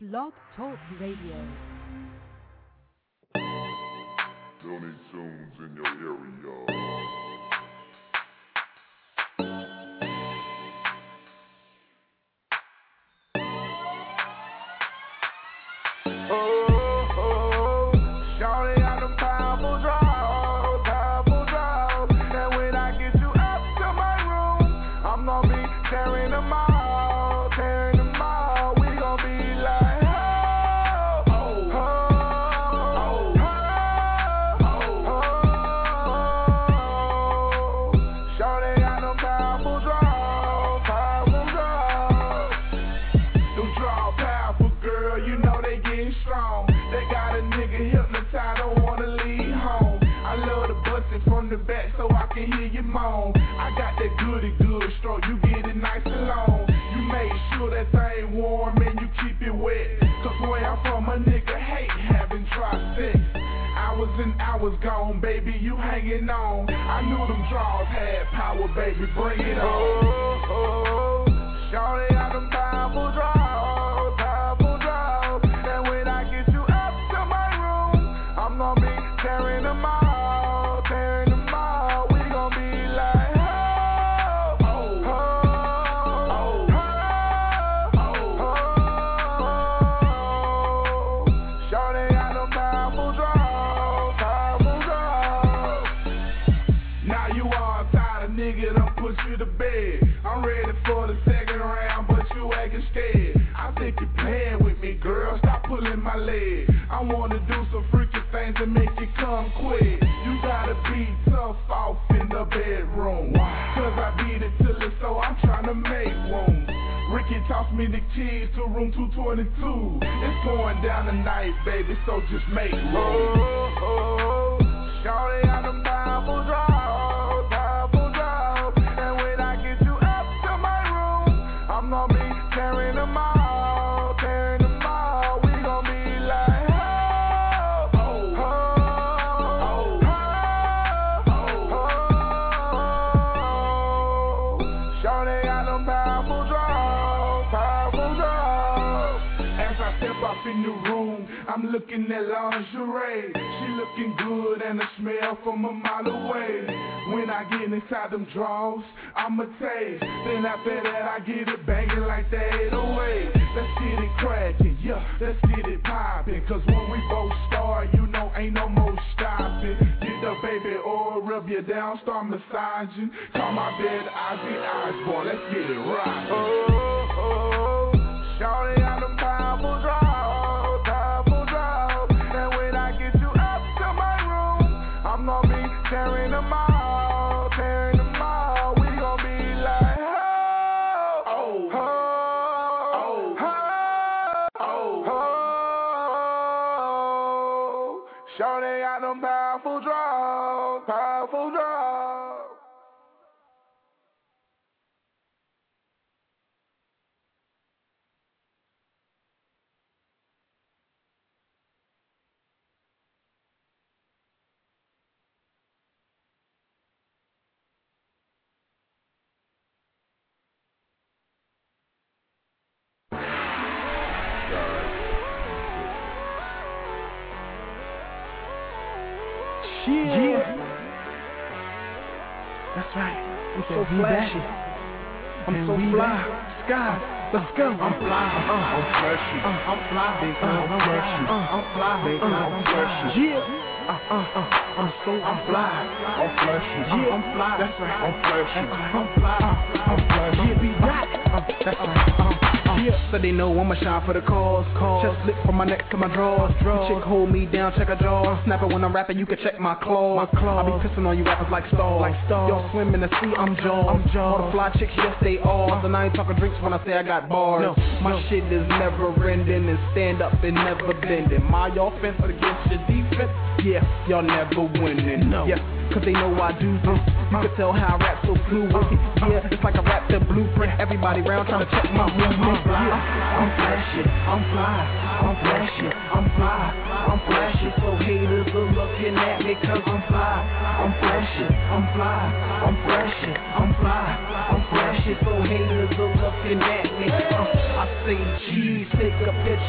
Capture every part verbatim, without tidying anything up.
Blog Talk Radio. Looney Tunes in your area. Was gone, baby, you hanging on. I knew them draws had power, baby, bring it on. Oh, oh, oh. Shawty got them powerful draws, powerful draws. And when I get you up to my room, I'm gonna be tearing them all, tearing them all. We gonna be like, oh, oh, oh, oh, oh, oh, oh. Shawty got them powerful draws. Nigga done put you to bed. I'm ready for the second round, but you acting scared. I think you playing with me, girl. Stop pulling my leg. I wanna do some freaky things and make you come quick. You gotta be tough off in the bedroom. Cause I beat it till it's so I'm trying to make room. Ricky tossed me the keys to room two twenty-two. It's going down tonight, baby, so just make room. Oh, oh, oh. Shawty got them powerful draws. I'm gonna be tearing them all, tearing them all. We gonna be like, oh, oh, oh, oh, oh, oh. Shawty got them powerful draws, powerful draws. As I step up in the room, I'm looking at lingerie. She looking good and I smell from a mile away. When I get inside them drawers, I'ma taste. Then after that I get it banging like that eight oh eight. Let's get it cracking, yeah, let's get it popping. Cause when we both start, you know ain't no more stopping. Get the baby oil, rub you down, start massaging. Call my bed Ozzy Osbourne, let's get it right. Oh, oh, oh. Shawty got them powerful draws, powerful draws. And when I get you up to my room, I'm gonna be tearing them all. Shawty got them powerful draws, powerful draws. Yeah. yeah, that's right. I'm so flashy. I'm so fly. Sky, let's go. I'm fly. Uh, I'm flashy. Uh, I'm fly. Big uh, I'm flashy. Uh, I'm fly. Big uh, I'm flashy. Yeah. Uh, uh, uh, I'm so I'm fly. I'm flashy. Yeah, I'm fly. That's right. I'm flashy. I'm fly. I'm flashy. Yeah, be that. Uh, that's right. Uh, Yeah, so they know I'ma shine for the cause. cause. Just slip from my neck to my drawers. Draw. Chick hold me down, check her jaw. Snap it when I'm rapping, you can check my claws. My claws. I be pissing on you rappers like stars. Like stars. Y'all swim in the sea, I'm jaws. I'm jaws. All the fly chicks, yes they are. And I ain't talking drinks when I say I got bars. No, my no. shit is never ending and stand up and never bending. My offense against your defense, yeah, y'all never winning. No. Yeah. Cause they know I do this. You can tell how I rap so fluid. Yeah, it's like I rap the blueprint. Everybody round trying to check my movement. Yeah, I'm flashy, I'm fly, I'm flashy, I'm fly, I'm flashy. So haters are looking at me cause I'm fly, I'm flashy, I'm fly, I'm flashy, I'm fly, I'm flashy. So haters are looking at me. Uh, I say, geez, take a picture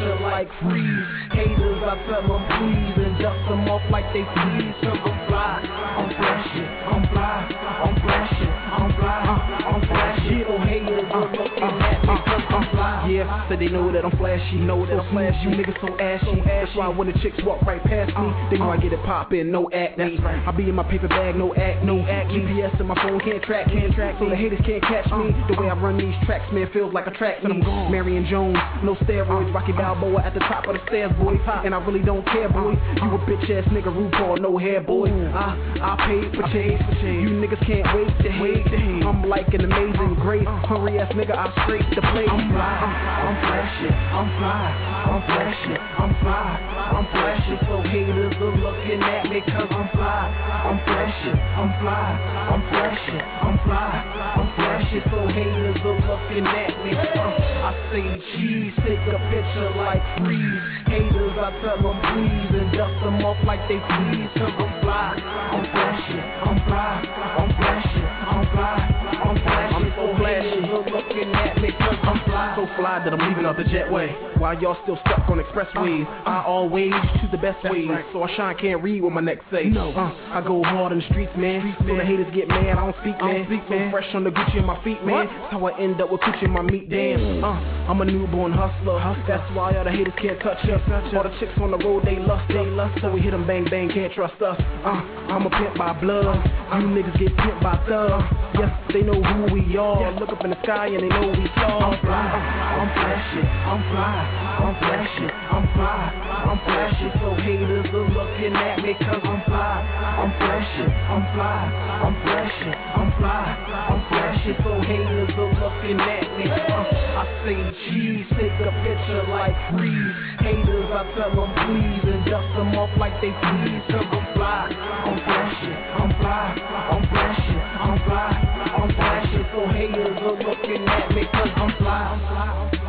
picture like freeze. Haters, I tell them please and dust them off like they please. Cause I'm fly, I'm flashy, I'm fly, I'm flashy, I'm fly, I'm flashy. Oh haters are looking at me cause I'm fly. Yeah, so they know that I'm flashy, know that I'm flashy. You niggas so ashy, that's why when the chicks walk right past me, they know I get it poppin', no acne. I be in my paper bag, no acne, no acne. G P S in my phone can't track, can't track, so the haters can't catch me. The way I run these tracks, man, feels like a track and I'm gone. Marion Jones, no steroids, Rocky Balboa at the top of the stairs, boy. And I really don't care, boy. You a bitch ass nigga, RuPaul, no hair, boy. I I paid for chase, you niggas can't wait to hate. I'm like an amazing grace, hungry ass nigga, I scrape the plate. I'm fly, I'm flashy, I'm fly, I'm flashy, I'm fly, I'm flashy. So haters are looking at me cause I'm fly, I'm flashy, I'm fly, I'm flashy, I'm fly, I'm flashy. So haters are looking at me. Uh, I say cheese, take a picture like freeze. Haters, I tell them please and dust them off like they please. Cause I'm fly, I'm flashy, I'm fly, I'm flashy, I'm fly, I'm flashy. I'm so flashy, haters are looking at me cause I'm fly. So fly that I'm leaving out the jetway while y'all still stuck on expressways. I always choose the best ways, so I shine can't read what my neck say. No, uh, I go hard in the streets, man. So the haters get mad, I don't speak, man. So fresh on the Gucci in my feet, man. That's how I end up with Gucci in my meat, damn. Uh, I'm a newborn hustler. That's why all the haters can't touch us. All the chicks on the road, they lust, they lust. So we hit them bang bang, can't trust us. Uh, I'm a pimp by blood. You niggas get pimped by thugs. Yes, they know who we are. Look up in the sky and they know we saw. I'm fly, I'm flashy, I'm fly, I'm flashy, I'm fly, I'm flashy. So haters are looking at me cause I'm fly, I'm flashy, I'm fly, I'm flashy, I'm fly, I'm flashy. So haters are looking at me. Uh, I say cheese, take a picture like freeze. Haters, I tell them please and dust them off like they please. Cause I'm fly, I'm flashy, I'm fly, I'm flashy, I'm fly, I'm flashy. So haters are looking at me cause I'm fly, I'm fly, I'm fly.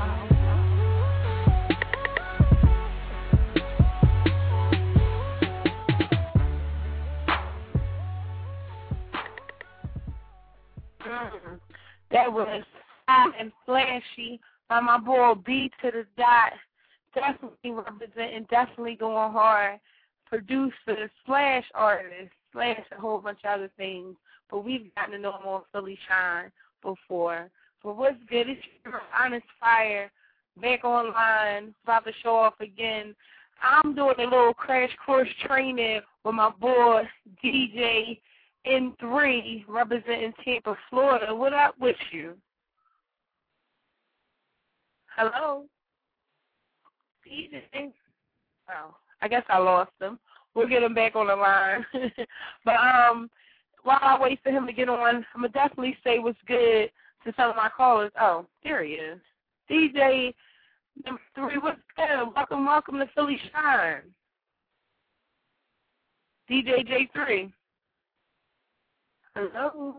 Mm, that was hot and flashy by my boy B to the dot. Definitely representing, definitely going hard. Producer slash artist slash a whole bunch of other things. But we've gotten to know him on Philly Shine before. But what's good? It's your Honest Fire back online, about to show off again. I'm doing a little crash course training with my boy D J N three representing Tampa, Florida. What up with you? Hello? D J? Oh, I guess I lost him. We'll get him back on the line. But um, while I wait for him to get on, I'm going to definitely say what's good to some of my callers. Oh, there he is. D J number three, what's good? Welcome, welcome to Philly Shine. D J J three. Hello?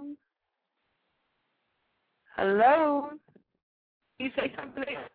Hello? Can you say something there?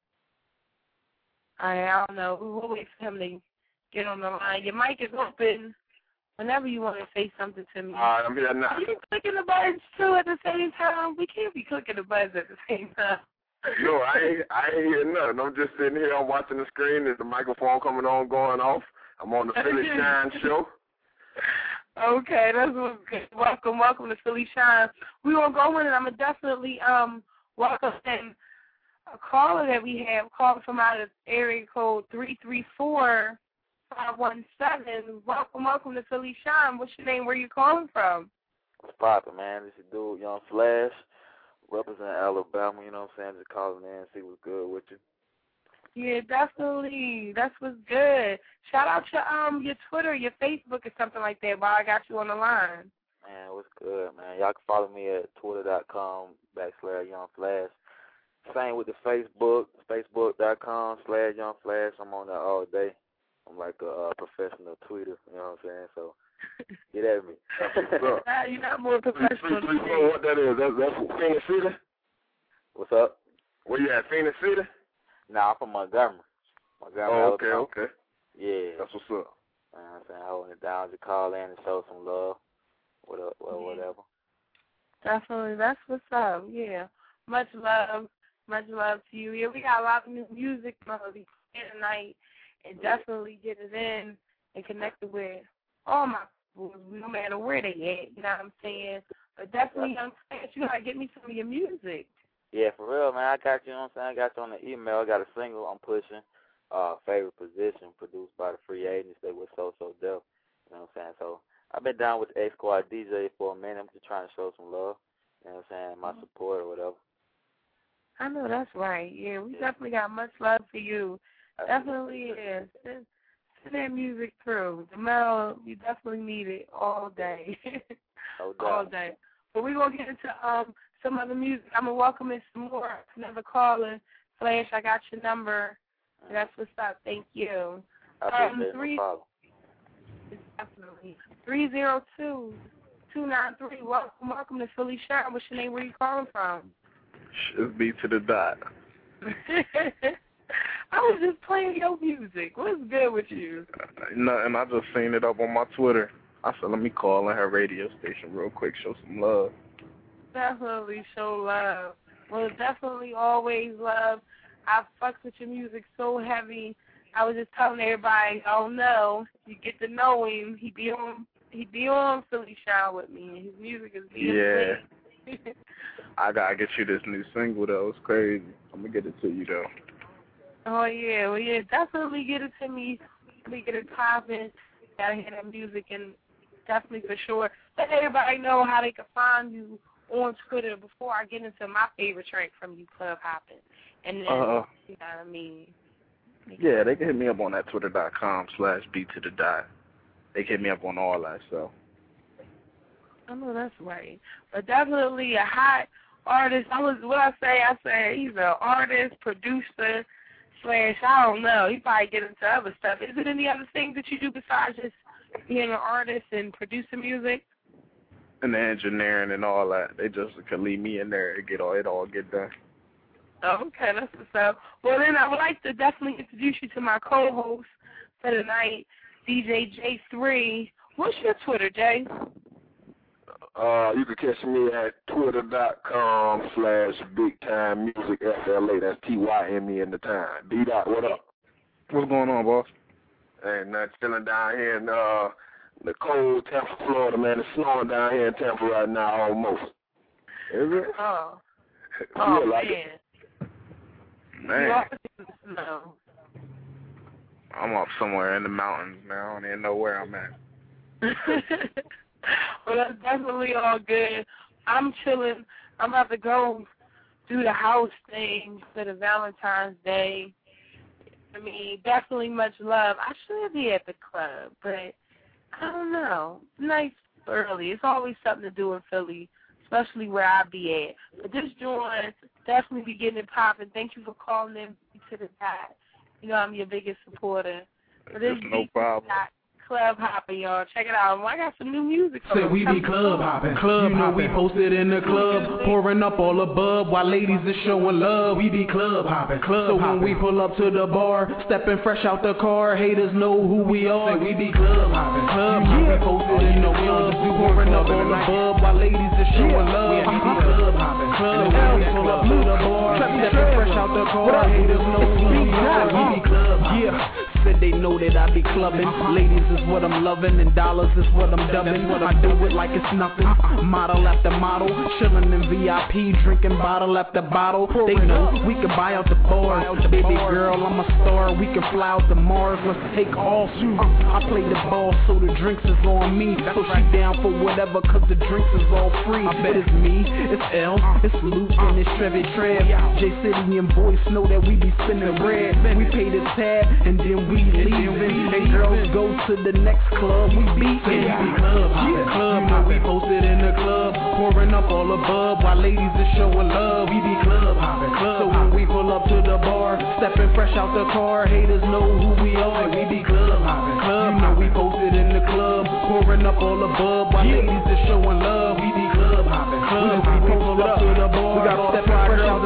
I, I don't know. We'll wait for him to get on the line. Your mic is open whenever you want to say something to me. All right, I'm here now. Are you clicking the buttons, too, at the same time? We can't be clicking the buttons at the same time. No, I ain't, I ain't hear nothing. I'm just sitting here. I'm watching the screen. There's the microphone coming on, going off. I'm on the Philly Shine show. Okay, that's what's good. Welcome, welcome to Philly Shine. We're going to go in, and I'm going to definitely um, welcome in a caller that we have calling from out of area code three three four, five one seven. Welcome, welcome to Philly Shine. What's your name? Where you calling from? What's poppin', man? This is dude, Young Flash, represent Alabama, you know what I'm saying? Just calling in and see what's good with you. Yeah, definitely. That's what's good. Shout out to um your Twitter, your Facebook, or something like that while I got you on the line. Man, what's good, man? Y'all can follow me at twitter.com backslash Young Flash. Same with the Facebook, facebook.com slash Young Flash. I'm on there all day. I'm like a uh, professional tweeter, you know what I'm saying? So get at me. Nah, you're not more professional. Please, please, what that is? That's, that's Phoenix City? What's up? Where you at, Phoenix City? Nah, I'm from Montgomery. Montgomery, Oh, okay, Alabama. okay. Yeah. That's what's up. You know what I'm saying? Holding it down to call in and show some love. What up, well, Yeah. whatever. Definitely. That's what's up. Yeah. Much love. Much love to you. Yeah, we got a lot of new music going to be playing tonight, and definitely get it in and connected with all my people, no matter where they at, you know what I'm saying? But definitely, Young Flash, you got to get me some of your music. Yeah, for real, man. I got you, you know what I'm saying? I got you on the email. I got a single I'm pushing, uh, Favorite Position, produced by the Free Agents. They were So So Def, you know what I'm saying? So I've been down with the X-Squad D J for a minute. I'm just trying to show some love, you know what I'm saying, my support or whatever. I know that's right. Yeah, we definitely got much love for you. Definitely is. Send, send that music through. The mail, you definitely need it all day. No all day. But we're going to get into um some other music. I'm going to welcome in some more. Another caller. Flash, I got your number. That's what's up. Thank you. I Um, three, no problem. definitely. three zero two, two nine three. Welcome, welcome to Philly Shine. What's your name? Where you calling from? It's B to the dot. I was just playing your music. What's good with you? Nothing. I just seen it up on my Twitter. I said, let me call in her radio station real quick, show some love. Definitely show love. Well, definitely always love. I fucked with your music so heavy. I was just telling everybody, oh no, you get to know him. He be on, he be on Philly Shine with me, and his music is being Yeah. played. I gotta get you this new single though. It's crazy. I'm gonna get it to you though. Oh yeah, well yeah, definitely get it to me. Let me get it popping. Gotta hear that music, and definitely for sure let everybody know how they can find you on Twitter before I get into my favorite track from you, Club Hopping. And then, uh, you know what I mean? Yeah, they can hit me up on that twitter.com slash B to the dot. They can hit me up on all that stuff. I know that's right. But definitely a hot artist. I was, what I say, I say he's an artist, producer, slash, I don't know. He probably get into other stuff. Is it any other things that you do besides just being an artist and producing music? And the engineering and all that. They just could leave me in there and get all it all get done. Okay, that's what's up. Well, then I would like to definitely introduce you to my co-host for tonight, D J J three. What's your Twitter, Jay? Uh, you can catch me at twitter.com slash big time music F L A. That's T Y M E in the time. D dot, what up? What's going on, boss? Ain't nothing, chilling down here in uh, the cold Tampa, Florida, man. It's snowing down here in Tampa right now almost. Is it? Oh, oh yeah, like man. it. Man, No. I'm up somewhere in the mountains, man. I don't even know where I'm at. Well, that's definitely all good. I'm chilling. I'm about to go do the house thing for the Valentine's Day. I mean, definitely much love. I should be at the club, but I don't know. Nice early. It's always something to do in Philly, especially where I be at. But this joint definitely be getting it popping. Thank you for calling in to the dot. You know I'm your biggest supporter. But this no problem. Club hopping, y'all. Check it out. I got some new music. Say we be club hopping. Club you know hopping. We posted in the club, pouring up all above while ladies is showing love. We be club hopping. Club so hopping. When we pull up to the bar, stepping fresh out the car, haters know who we are. Say we be club hopping. Club yeah. hopping. Posted in the club, pouring up all above while ladies is showing yeah. love. We be club hopping. Club when we pull up to the bar, stepping fresh out the car, haters know who we are. We be club hopping. Yeah. Said they know that I be clubbing. Uh-huh. Ladies is what I'm loving, and dollars is what I'm dubbing. What I do it like it's nothing. Uh-huh. Model after model, chillin' in V I P, drinking bottle after bottle. They know we can buy out the bars. Baby girl, I'm a star. We can fly out to Mars. Let's take all. Uh, I play the ball, so the drinks is on me. So she down for whatever, cause the drinks is all free. I bet it's me, it's L, it's Luke, and it's Trevi Trev. J City and boys know that we be spinning bread. We pay the tab, and then we leaving, and girls go to the next club. We beatin', yeah. We club hoppin', yeah. Club you know we posted in the club, pouring up all above while ladies is showing love. We be club hoppin', club so when we pull up to the bar, stepping fresh out the car, haters know who we are. We be club hoppin', club you know we posted in the club, pouring up all above while yeah. ladies is showing love. We be club hoppin', club we pull up to the bar, we got stepping fresh out the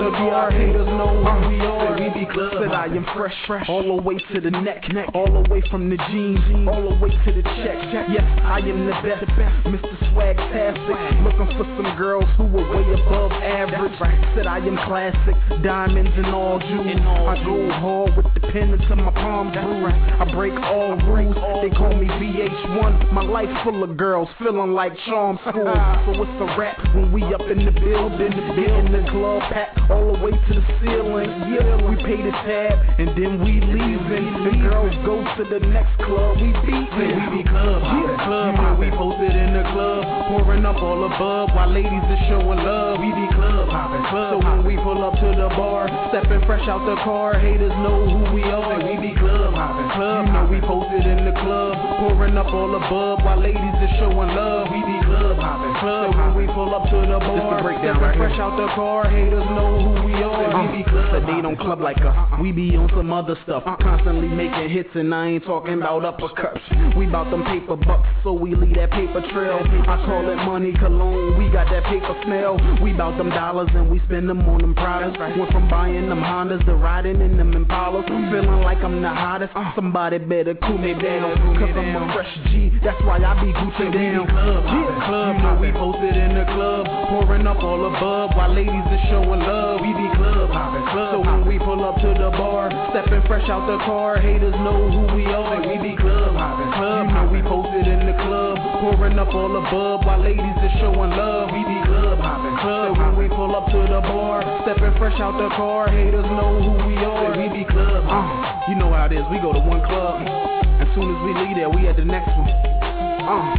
the bar, haters know who we are. We be club. Said I am fresh, fresh, all the way to the neck, neck, all the way from the jeans, all the way to the check. Yes, I am the best, Mister Swag-tastic, looking for some girls who are way above average. Said I am classic, diamonds and all jewels. I go hard with the pen until my palms bruise. I break all rules. They call me V H one. My life full of girls, feeling like charm school. So it's a rap when we up in the building, getting the club packed all the way to the ceiling. Yeah, we pay the tab and then we leaving. The girls go to the next club. We beatin'. We be club hoppin', club hoppin'. We posted in the club, pouring up all above while ladies are showing love. We be club hoppin', club. So when we pull up to the bar, stepping fresh out the car, haters know who we are. We be club hoppin', club. You know we posted in the club, pouring up all above while ladies are showing love. We be club hoppin', club. So when we pull up to the bar, stepping right fresh out the car, haters know who we are. We be club. So they don't club like us. We be on some other stuff, constantly making hits, and I ain't talking about uppercuts. We bout them paper bucks, so we leave that paper trail. I call it money cologne. We got that paper smell. We bout them dollars and we spend them on them products. Went from buying them Hondas to riding in them Impalas. Feeling like I'm the hottest. Somebody better cool me down, cause I'm a fresh G. That's why I be Gucci down. Club, yeah. Club, you know we posted in the club, pouring up all above while ladies are showing love. We be club hoppin', club. So when we pull up to the bar, stepping fresh out the car, haters know who we are. We be club hoppin', club. You know we posted in the club, pouring up all above while ladies are showing love. We be club hoppin', club. So when we pull up to the bar, stepping fresh out the car, haters know who we are. We be club hoppin'. You know how it is. We go to one club, as soon as we leave there, we at the next one. Uh,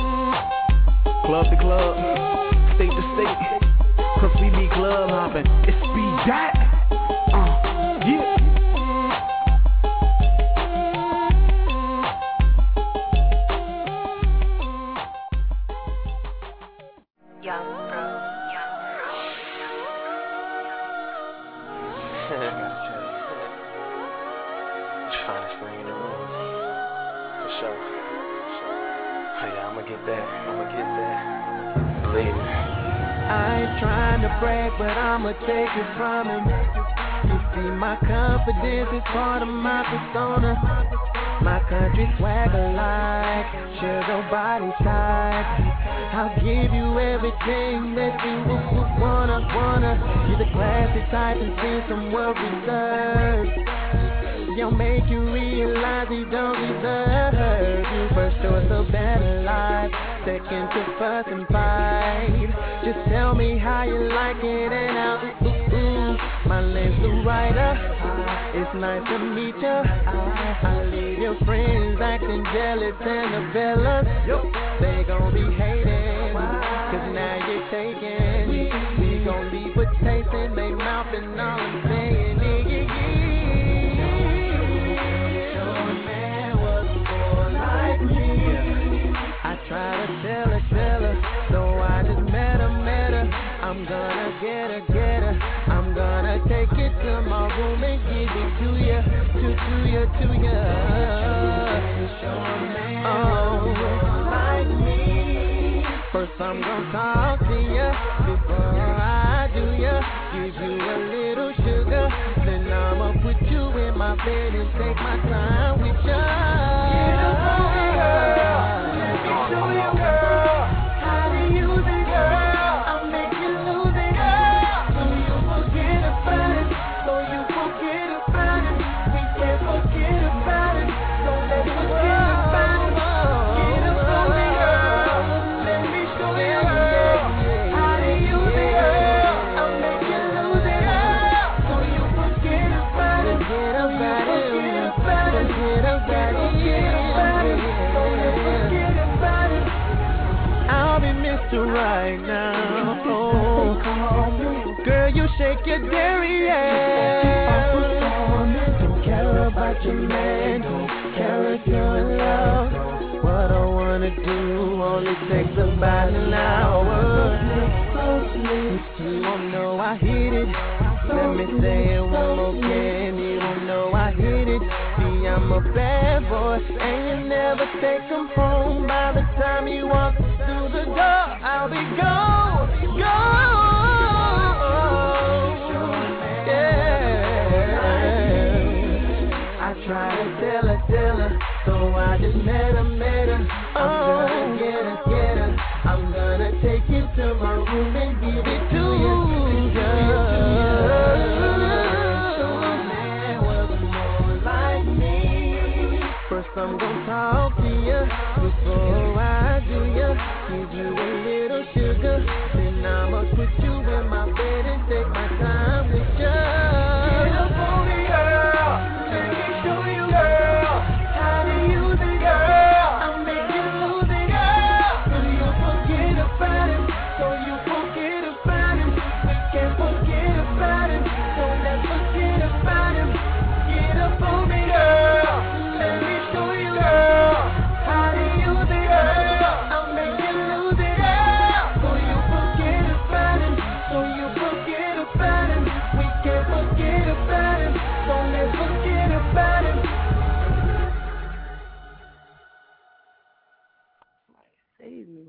club to club, state to state, cause we be club hoppin'. It's speed that. Uh, yeah. Young bro, young bro. Finest thing in the room, for sure. Oh yeah, I'ma get that, I'ma get that. Believe me. I ain't trying to brag, but I'ma take it from him. You see, my confidence is part of my persona. My country swagger like sugar body type. I'll give you everything that you wanna, wanna. You're the classy type and see some well reserved. You'll make you realize he don't deserve you. First choice of better life, second to fuss and fight. Just tell me how you like it and I'll ooh, ooh, ooh. My name's the writer, it's nice to meet ya. I leave your friends acting jealous and the fellas, they gon' be hating, cause now you're taking. We gon' leave with taste in they mouth and all I'm saying is try to tell her, tell her, so I just met her, met her. I'm gonna get her, get her. I'm gonna take it to my room and give it to ya, to, to ya, to ya. Oh, like me. First I'm gonna talk to ya before I do ya. Give you a little sugar, then I'ma put you in my bed and take my time with ya. Get up on me, girl. Show you, girl, how to use it, girl. I'll make you lose it, girl. So you forget about it, so you forget about it. We can't forget about it, so let's forget about it. Get up on me, girl. Let me show you, girl, how to use it, girl. I'll make you lose it, girl. So you forget about it, forget about it, forget about it, forget about it, forget about it. So let's forget about it. I'll be Mister Right now. Oh, girl, you shake your dairy ass. Don't care about your man, don't care if you're in love. What I wanna do only takes about an hour. You won't know I hit it. Let me say it one more again. You won't know I hit it. See, I'm a bad boy, and you never take them home. By the time you walk through the door, I'll be gone, gone. try to tell her, tell her. So I just met her, met her. I'm gonna get her, get her. I'm gonna take you to my room and give it to you. First I'm gonna talk to you before I do you. Give you a little sugar, then I'ma put you in my bed and take my time with you. Get up on me, girl. Let me show you, girl, how to use it, girl. I'll make you lose it, girl. So you forget about him, so you forget about him. We can't forget about him, so let's forget about him. Get up on me, girl. Let me show you, girl, how to use it, girl. I'll make you lose it, girl. So you forget about him, so you forget about him. We can't forget about him, so let's forget about him. Save me.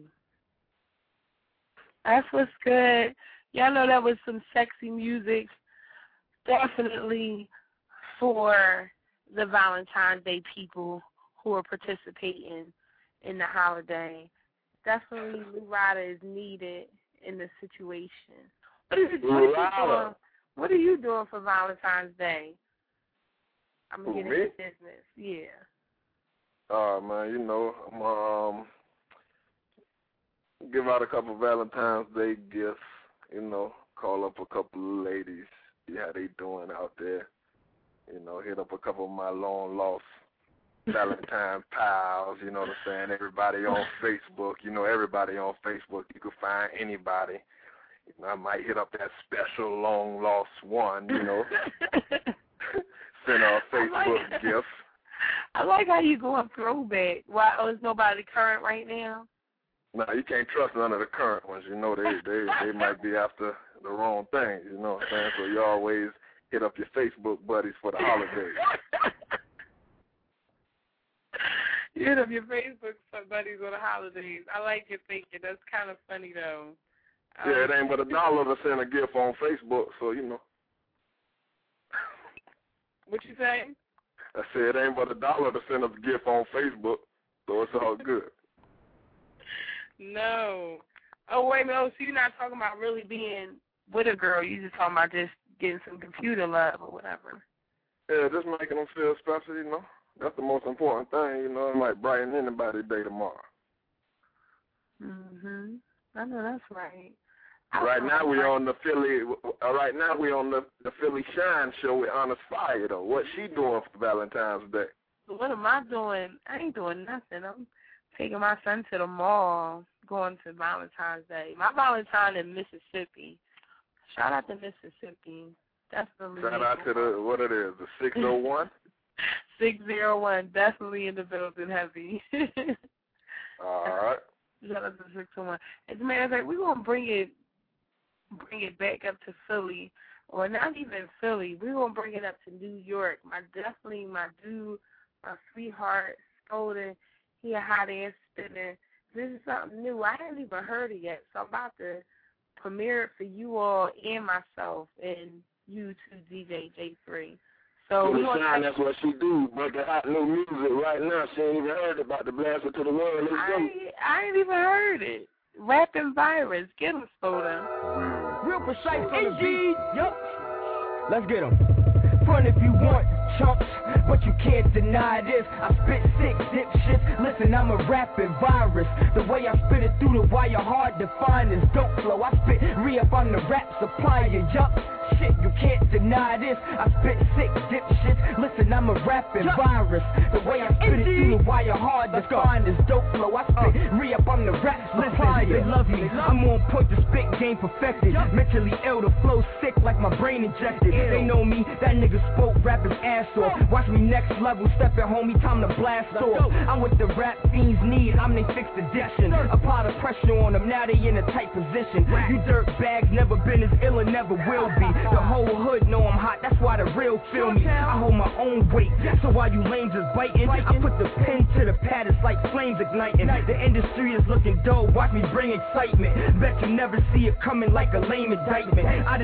That's what's good. Y'all know that was some sexy music. Definitely for the Valentine's Day people who are participating in the holiday. Definitely Lou Ryder is needed in the situation. What is, what, is you doing, what are you doing for Valentine's Day? I'm going to get into business. Yeah. Uh, man, you know, I'm um give out a couple Valentine's Day gifts, you know, call up a couple of ladies, see how they doing out there. You know, hit up a couple of my long lost Valentine pals, you know what I'm saying? Everybody on Facebook, you know, everybody on Facebook, you can find anybody. You know, I might hit up that special long lost one, you know. Send her a Facebook I like, gift. I like how you going throwback. Why? Oh, is nobody current right now? No, you can't trust none of the current ones. You know, they they they might be after the wrong thing. You know what I'm saying? So you always hit up your Facebook buddies for the holidays. You hit up your Facebook buddies for the holidays. I like your thinking. That's kind of funny though. Um, yeah, it ain't but a dollar to send a gift on Facebook, so you know. What you say? I said it ain't but a dollar to send a gift on Facebook, so it's all good. No. Oh, wait a minute. Oh, so you're not talking about really being with a girl. You're just talking about just getting some computer love or whatever. Yeah, just making them feel special, you know. That's the most important thing, you know. It might brighten anybody's day tomorrow. Mm-hmm. I know that's right. Right now we on the Philly. Uh, right now we on the the Philly Shine show with Honest Fire though. What's she doing for Valentine's Day? What am I doing? I ain't doing nothing. I'm taking my son to the mall, going to Valentine's Day. My Valentine in Mississippi. Shout out to Mississippi. Definitely. Shout out to the what it is, the six oh one. Six zero one. Definitely in the building, heavy. All right. Shout out to six oh one. As a matter of fact, we're gonna bring it. Bring it back up to Philly, or not even Philly. We're going to bring it up to New York. My definitely my dude, my sweetheart, Skolden, he a hot ass spinner. This is something new. I haven't even heard it yet, so I'm about to premiere it for you all and myself and you too, D J J three. So we Shine, take... that's what she do. Breaking hot new music right now. She ain't even heard about the Blaster to the World. Let's I, go. I ain't even heard it. Rapping Virus. Get him, Skolden. Real precise on the beat. Yup. Let's get him. Front if you want, chumps, but you can't deny this. I spit sick dipshit. Listen, I'm a rapping virus. The way I spit it through the wire, hard to find is dope flow. I spit re-up on the rap supplier. Yup. Shit, you can't deny this. I spit sick dipshit. Listen, I'm a rapping virus. The way I spit it through the wire, hard to find is dope flow. I spit uh. re-up on the rap supplier. They love me. I'm on point to spit game perfected. Yup. Mentally ill, the flow sick like my brain injected. Ew. They know me, that nigga spoke rap his ass off. Watch me next level, step it, homie, time to blast off. I'm what the rap fiends need, I'm they fixed addiction. Apply the pressure on them, now they in a tight position. You dirt bags never been as ill and never will be. The whole hood know I'm hot, that's why the real feel me. I hold my own weight, so while you lames is biting, I put the pen to the pad, it's like flames igniting. The industry is looking dope, watch me bring excitement. Bet you never see it coming like a lame indictment. Out of the blue,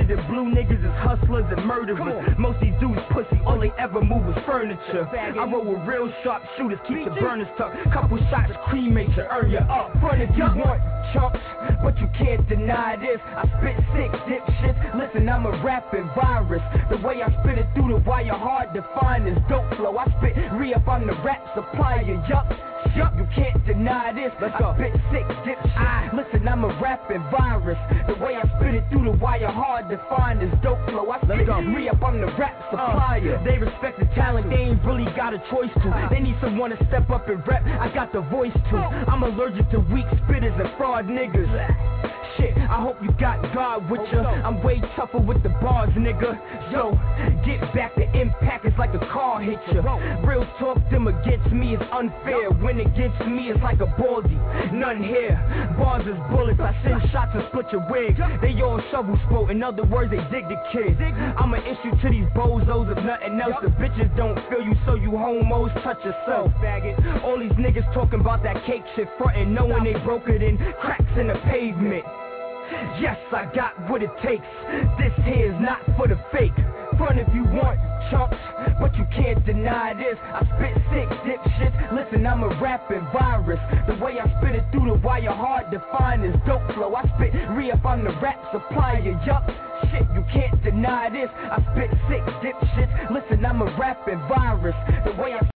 real niggas is hustlers and murderers. Most these dudes pussy, all they ever move is furniture. I roll with real sharp shooters, keep the burners tucked. Couple shots cremate to earn you up. Front if you want chunks, but you can't deny this. I spit sick dipshits. Listen, I'm a rapping virus. The way I spit it through the wire, hard to find is dope flow. I spit re-up, I'm the rap supplier. Yup, yup, you can't deny this. Let's go. I spit sick dipshits. Listen, I'm a rapping virus. The way I spit it through the wire, hard to find is dope flow. I spit re-up, I'm the rap supplier. Uh, they respect the talent, they ain't really got a choice to. They need someone to step up and rap. I got the voice to. I'm allergic to weak spitters and fraud niggas. Shit, I hope you got God with ya. I'm way tougher with the bars, nigga. So, get back, the impact is like a car hit ya. Real talk, them against me is unfair. When against me is like a baldy, none here. Bars is bullets, I send shots and split your wig. They all shovel sport, in other words, they dig the kid. I'm an issue to these bozos, if nothing else. The bitches don't feel you, so you homos touch yourself, faggot. All these niggas talking about that cake shit, frontin', knowing they broke it in cracks in the pavement. Yes, I got what it takes. This here is not for the fake. Front if you want chunks, but you can't deny this. I spit sick dipshits. Listen, I'm a rapping virus. The way I spit it through the wire, hard to find is dope flow. I spit re-up, I'm the rap supplier. Yup, shit, you can't deny this. I spit sick dipshits. Listen, I'm a rapping virus. The way I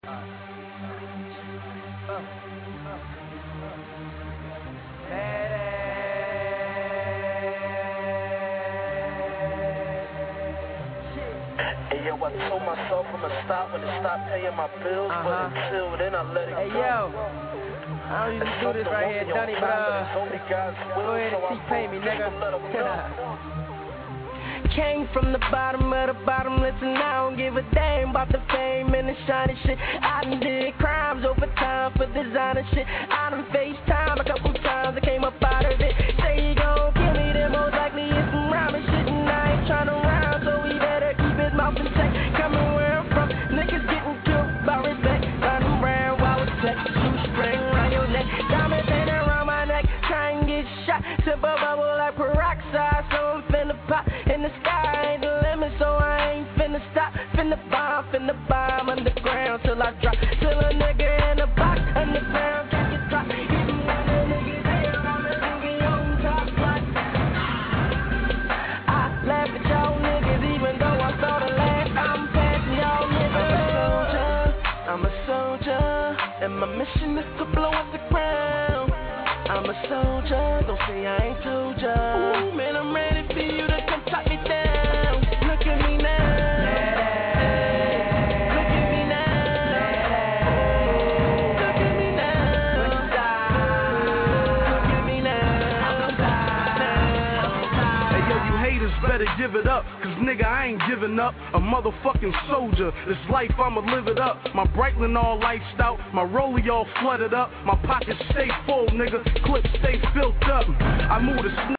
Yo, I told myself I'ma stop when it stopped paying my bills, uh-huh. But until then I let it hey, go. Hey yo, I don't usually do this right here, Dunny, but uh, go ahead and T-pay me, nigga. Came from the bottom of the bottom, listen, I don't give a damn about the fame and the shiny shit. I done did crimes over time for designer shit. I done faced time a couple times, I came up out of it. Say you gon' kill me, then most likely it's some rhyming shit, and I ain't tryna rhyme, so we better keep his mouth in check. Coming where I'm from, niggas getting killed by respect. Running around while it's set, shoe string around your neck. Diamonds hanging around my neck, try and get shot. Simple bubble like peroxide, so I'm finna pop. In the sky ain't the limit, so I ain't finna stop. Finna bomb, finna bomb underground till I drop. Till a nigga in the box underground can't get dropped. Even when a nigga there, I'm a nigga on top like. I laugh at y'all niggas even though I saw the laugh. I'm passing y'all niggas. I'm a soldier, I'm a soldier, and my mission is to blow up the ground. I'm a soldier, don't say I ain't told ya. Ooh, man, I'm ready for you to come top me down. Look at me now. Look at me now. Look at me now. Look at me now. Hey yo, you haters better give it up, cause nigga I ain't giving up. A motherfucking soldier, this life I'ma live it up. My Breitling all lifed out, my rollie all flooded up. My pockets stay full, nigga, clips stay filled up. I move the sn-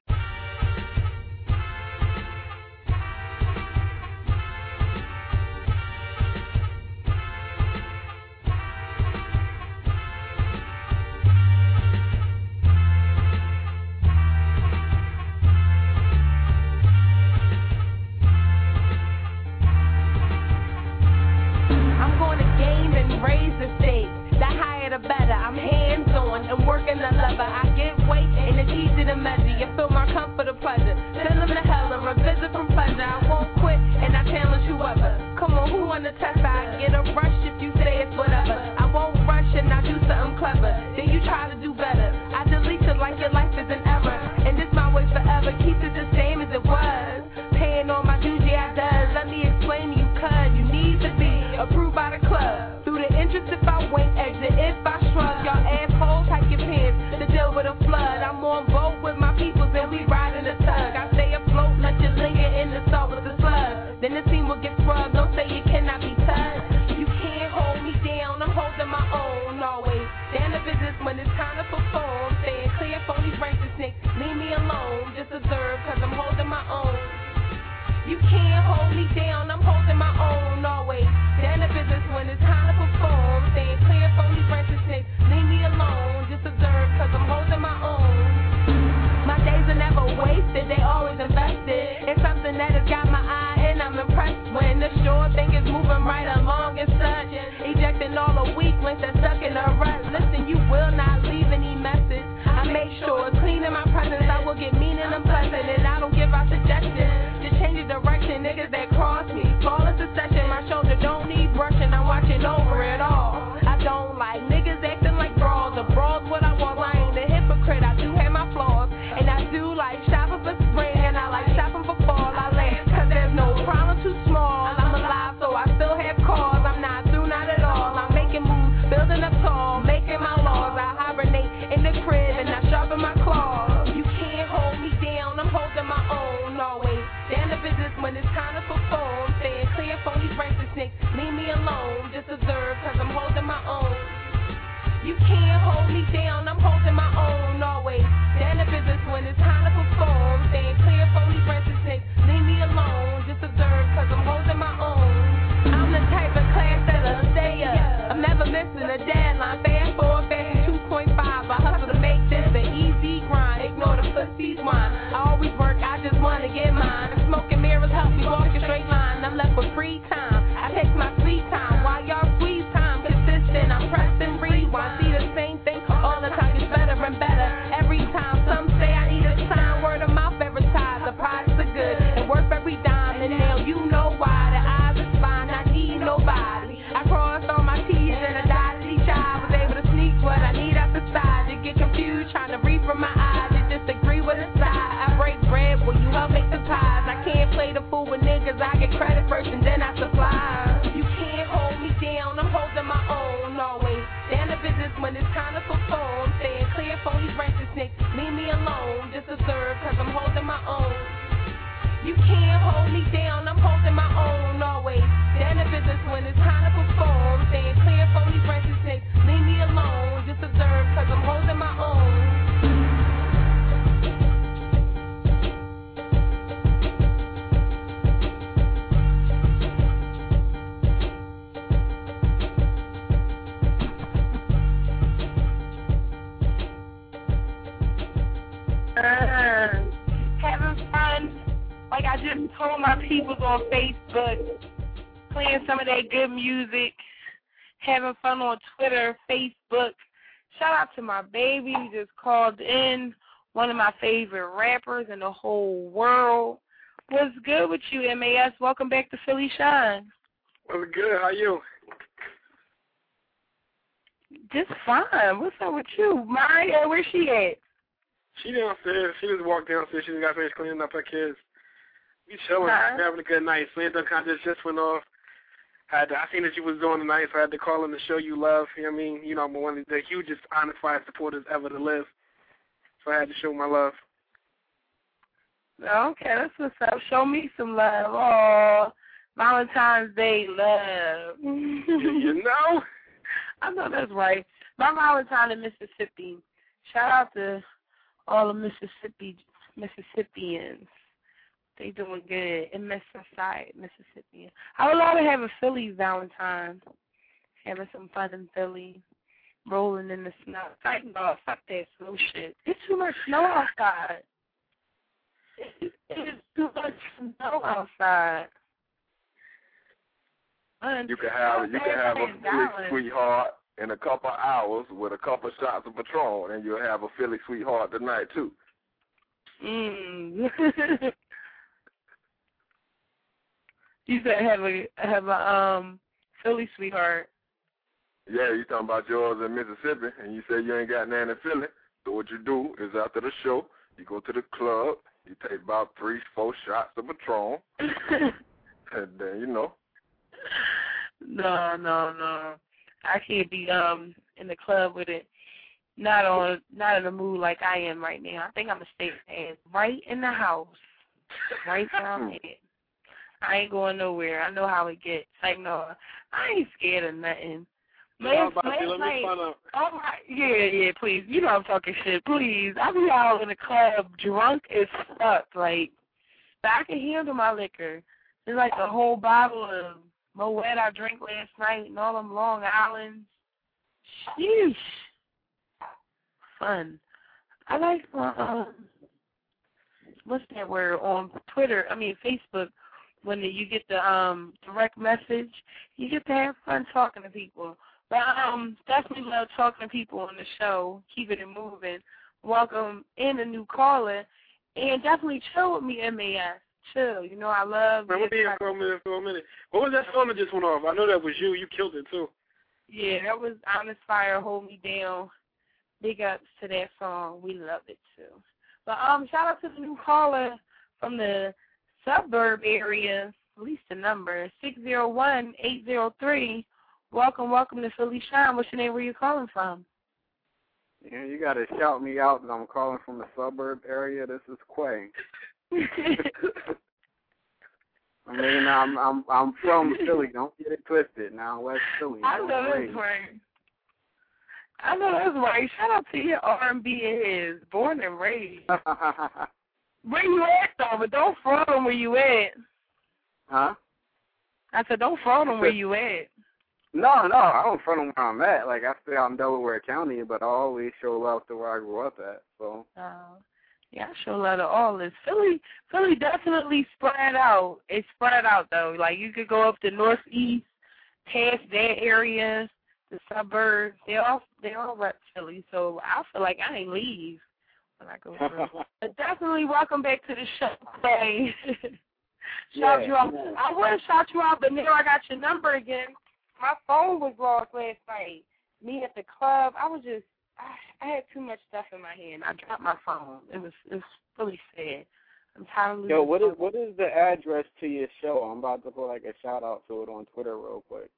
I'm going to game and raise the stakes. The higher the better. I'm hands-on and working the lever. I get weight and it's easy to measure. You feel my comfort or pleasure. Send them to hell or a visit from pleasure. I won't quit and I challenge whoever. Come on, who on the test? I get a rush if you say it's whatever. I won't rush and I do something clever. Then you try to do better. I delete it like your life is an error. And this my way forever. Keep it the same as it was. Paying all my dues, yeah, I does. Let me explain to you, cuz you need to be approved by the club. Through the interest if I wink, exit if I shrug. Y'all assholes, pack your pants to deal with a flood. I'm on boat with my peoples and we riding a tug. I stay afloat, let you linger in the salt with the slug. Then the team will get scrubbed, don't say you cannot be touched. You can't hold me down, I'm holding my own always. Down to business when it's time to perform. Staying clear from these racist snakes, leave me alone. Just observe cause I'm holding my own. You can't hold me down, I'm holding my own always. Down to business when it's time to perform. Staying clear from these racist snakes, leave me alone. Just observe cause I'm holding my own. My days are never wasted, they always invested. It's something that has got You can't hold me down, I'm holding my own always. Stand up business when it's time to perform. Staying clear, phony branches, niggas, leave me alone. Just observe, cause I'm holding my own. I'm the type of class that'll stay up. I'm never missing a deadline. Fast forward, fast two point five. I hustle to make this an easy grind. Ignore the pussy's wine. I always work, I just wanna get mine. Smoking mirrors help me walk a straight line. I'm left with free time. I take my sweet time while y'all squeeze time. Consistent, I'm pressing rewind. See the same thing all the time, gets better and better every time. Some say I need a sign, word of mouth advertise. The price are good and worth every dime. And now you know why the eyes is fine. I need nobody. I crossed all my T's and I dotted each I. Was able to sneak what I need out the side. To get confused, trying to read from my eyes. To disagree with a side. I break bread, will you help make the pies? I can't play the fool with niggas. I get credit first and then I supply. You can't hold me down, I'm holding my own always. Stand the business when it's time to perform. Staying clear, phony branches, niggas, leave me alone. Just observe, cause I'm holding my own. You can't hold me down, I'm holding my own always. Stand the business when it's time to perform. Staying clear, phony branches, niggas, leave me alone. Just observe, cause I'm holding my own. Uh, having fun, like I just told my peoples on Facebook, playing some of that good music, having fun on Twitter, Facebook. Shout out to my baby who just called in, one of my favorite rappers in the whole world. What's good with you, M A S? Welcome back to Philly Shine. What's good? How you? Just fine. What's up with you? Maria, where's she at? She downstairs. She just walked downstairs. She just got finished cleaning up her kids. We chilling, huh? having a good night. Slam dunk contest just went off. Had to, I seen that you was doing tonight, so I had to call in to show you love. You know what I mean? You know, I'm one of the hugest Honest Fire supporters ever to live. So I had to show my love. Okay, that's what's up. Show me some love. Oh, Valentine's Day love. You know? I know that's right. My Valentine in Mississippi. Shout out to all the Mississippi Mississippians. They doing good in Mississippi, Mississippi. I would love to have a Philly Valentine, having some fun in Philly, rolling in the snow. Like, no, fuck that snow shit. It's too much snow outside. It is too much snow outside. You can have you can have a Philly sweetheart in a couple hours with a couple shots of Patron, and you'll have a Philly sweetheart tonight too. Mm. You said have a have a um Philly sweetheart. Yeah, you talking about yours in Mississippi, and you say you ain't got none in Philly. So what you do is after the show, you go to the club, you take about three, four shots of Patron, and then you know. No, no, no. I can't be um in the club with it. Not on, not in the mood like I am right now. I think I'm gonna stay ass right in the house, right down there. I ain't going nowhere. I know how it gets. Like no, I ain't scared of nothing. Last, last night, oh my, yeah, yeah, please. You know I'm talking shit. Please, I be out in the club drunk as fuck. Like, but I can handle my liquor. There's like a whole bottle of Moet I drank last night and all them Long Islands. Sheesh. Fun. I like, um, what's that word, on Twitter, I mean Facebook, when you get the um direct message, you get to have fun talking to people. But um, definitely love talking to people on the show, keeping it moving. Welcome in a new caller, and definitely chill with me, M A S. Chill. You know, I love... Man, we'll be here for a minute, for a minute. What was that song that just went off? I know that was you. You killed it, too. Yeah, that was Honest Fire, Hold Me Down. Big ups to that song. We love it, too. But um, shout out to the new caller from the suburb area, at least the number, six zero one, eight zero three. Welcome, welcome to Philly Shine. What's your name? Where you calling from? Yeah, you got to shout me out that I'm calling from the suburb area. This is Quay. I mean, I'm I'm I'm from Philly. Don't get it twisted. Now, West Philly. I know that's right. I know that's right. Shout out to your R and B heads, born and raised. Where you at, though? But don't front on where you at. Huh? I said, don't front on where you at. No, no, I don't front on where I'm at. Like, I stay out in Delaware County, but I always show love to where I grew up at. So. Uh, yeah, I show love to all this. Philly, Philly definitely spread out. It's spread out, though. Like, you could go up to northeast, past that area, the suburbs. They all, they all rep Philly. So I feel like I ain't leave when I go through. But definitely welcome back to the show, Clay. Shout yeah, you out. yeah. I would have shot you out, but now I got your number again. My phone was lost last night. Me at the club, I was just, I, I had too much stuff in my hand. I dropped my phone. It was, it was really sad. I'm tired of losing. Yo, what is what is the address to your show? I'm about to put like a shout out to it on Twitter real quick.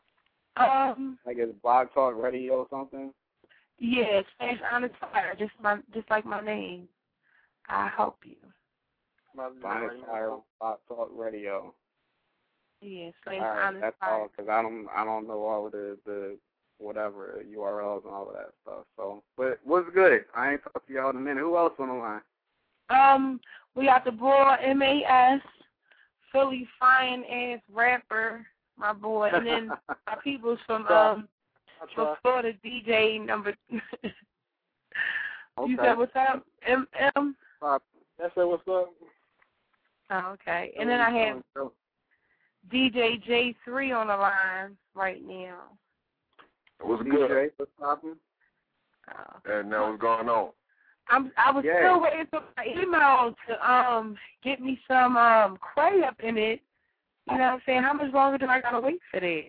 Um, like it's Blog Talk Radio or something. Yeah, slash Honest Fire, just my, just like my name. I help you. Honest Fire, Blog Talk Radio. Yeah, slash all right, Honest that's Fire. all, because I don't I don't know all of the the whatever U R Ls and all of that stuff. So, but what's good? I ain't talked to y'all in a minute. Who else on the line? Um, we got the boy M A S, Philly fine ass rapper, my boy, and then my people's from um from Florida D J number. Okay. You said what's up? M M. Uh, that's it. What's up? Oh, okay. And then I have D J J three on the line right now. What's D J, good? what's poppin'? Oh. And now what's going on? I'm I was yeah. still waiting for my email to um get me some um Quay up in it. You know what I'm saying? How much longer do I gotta wait for that?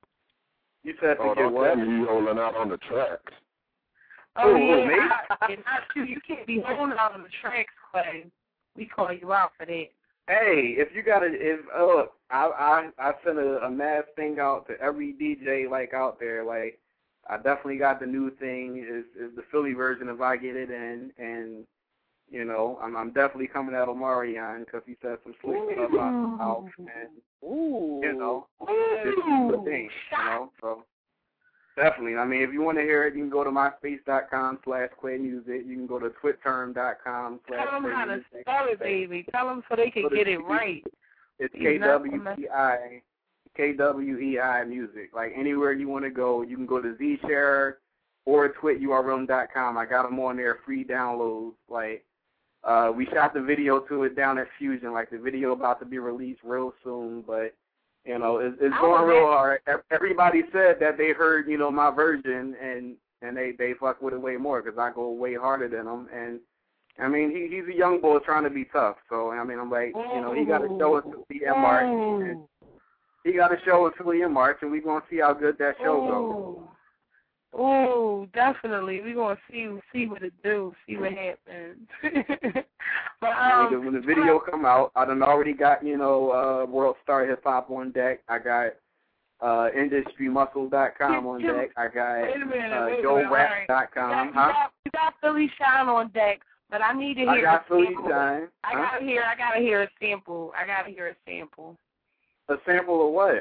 You said to oh, get don't what? tell me you holding out on the tracks. Oh, Ooh, yeah, me? I, and not you. You can't be holding out on the tracks, Clay. We call you out for that. Hey, if you got to, if uh, I I I sent a, a mass thing out to every D J like out there. Like, I definitely got the new thing is is the Philly version of I Get It In, and you know I'm I'm definitely coming at Omarion because he said some slick stuff about the house, and Ooh. you know Ooh. this is the thing, you know. So definitely, I mean, if you want to hear it, you can go to myspace dot com slash Quay Music. You can go to twitterm dot com slash Tell them how to spell it, baby. Tell them so they can so get it right. It's K W E I, K W E I Music. Like, anywhere you want to go, you can go to Zshare or twit U R M dot com. I got them on there, free downloads. Like, uh, we shot the video to it down at Fusion. Like, the video about to be released real soon, but, you know, it's, it's going real hard. Everybody said that they heard, you know, my version, and, and they, they fuck with it way more because I go way harder than them. And, I mean, he he's a young boy trying to be tough. So, I mean, I'm like, you know, he got to show us Philly in March. And he got to show us Philly in March, and we're going to see how good that show goes. Oh, definitely. We're going to see see what it do, see what happens. But um, when, the, when the video come out, I done already got, you know, uh, World Star Hip Hop on deck. I got uh, industry muscle dot com on deck. I got uh, joe rap dot com. Right. You, got, you got Philly Shine on deck. But I need to hear I got a Philly sample. Shine. I huh? gotta hear. I gotta hear a sample. I gotta hear a sample. A sample of what?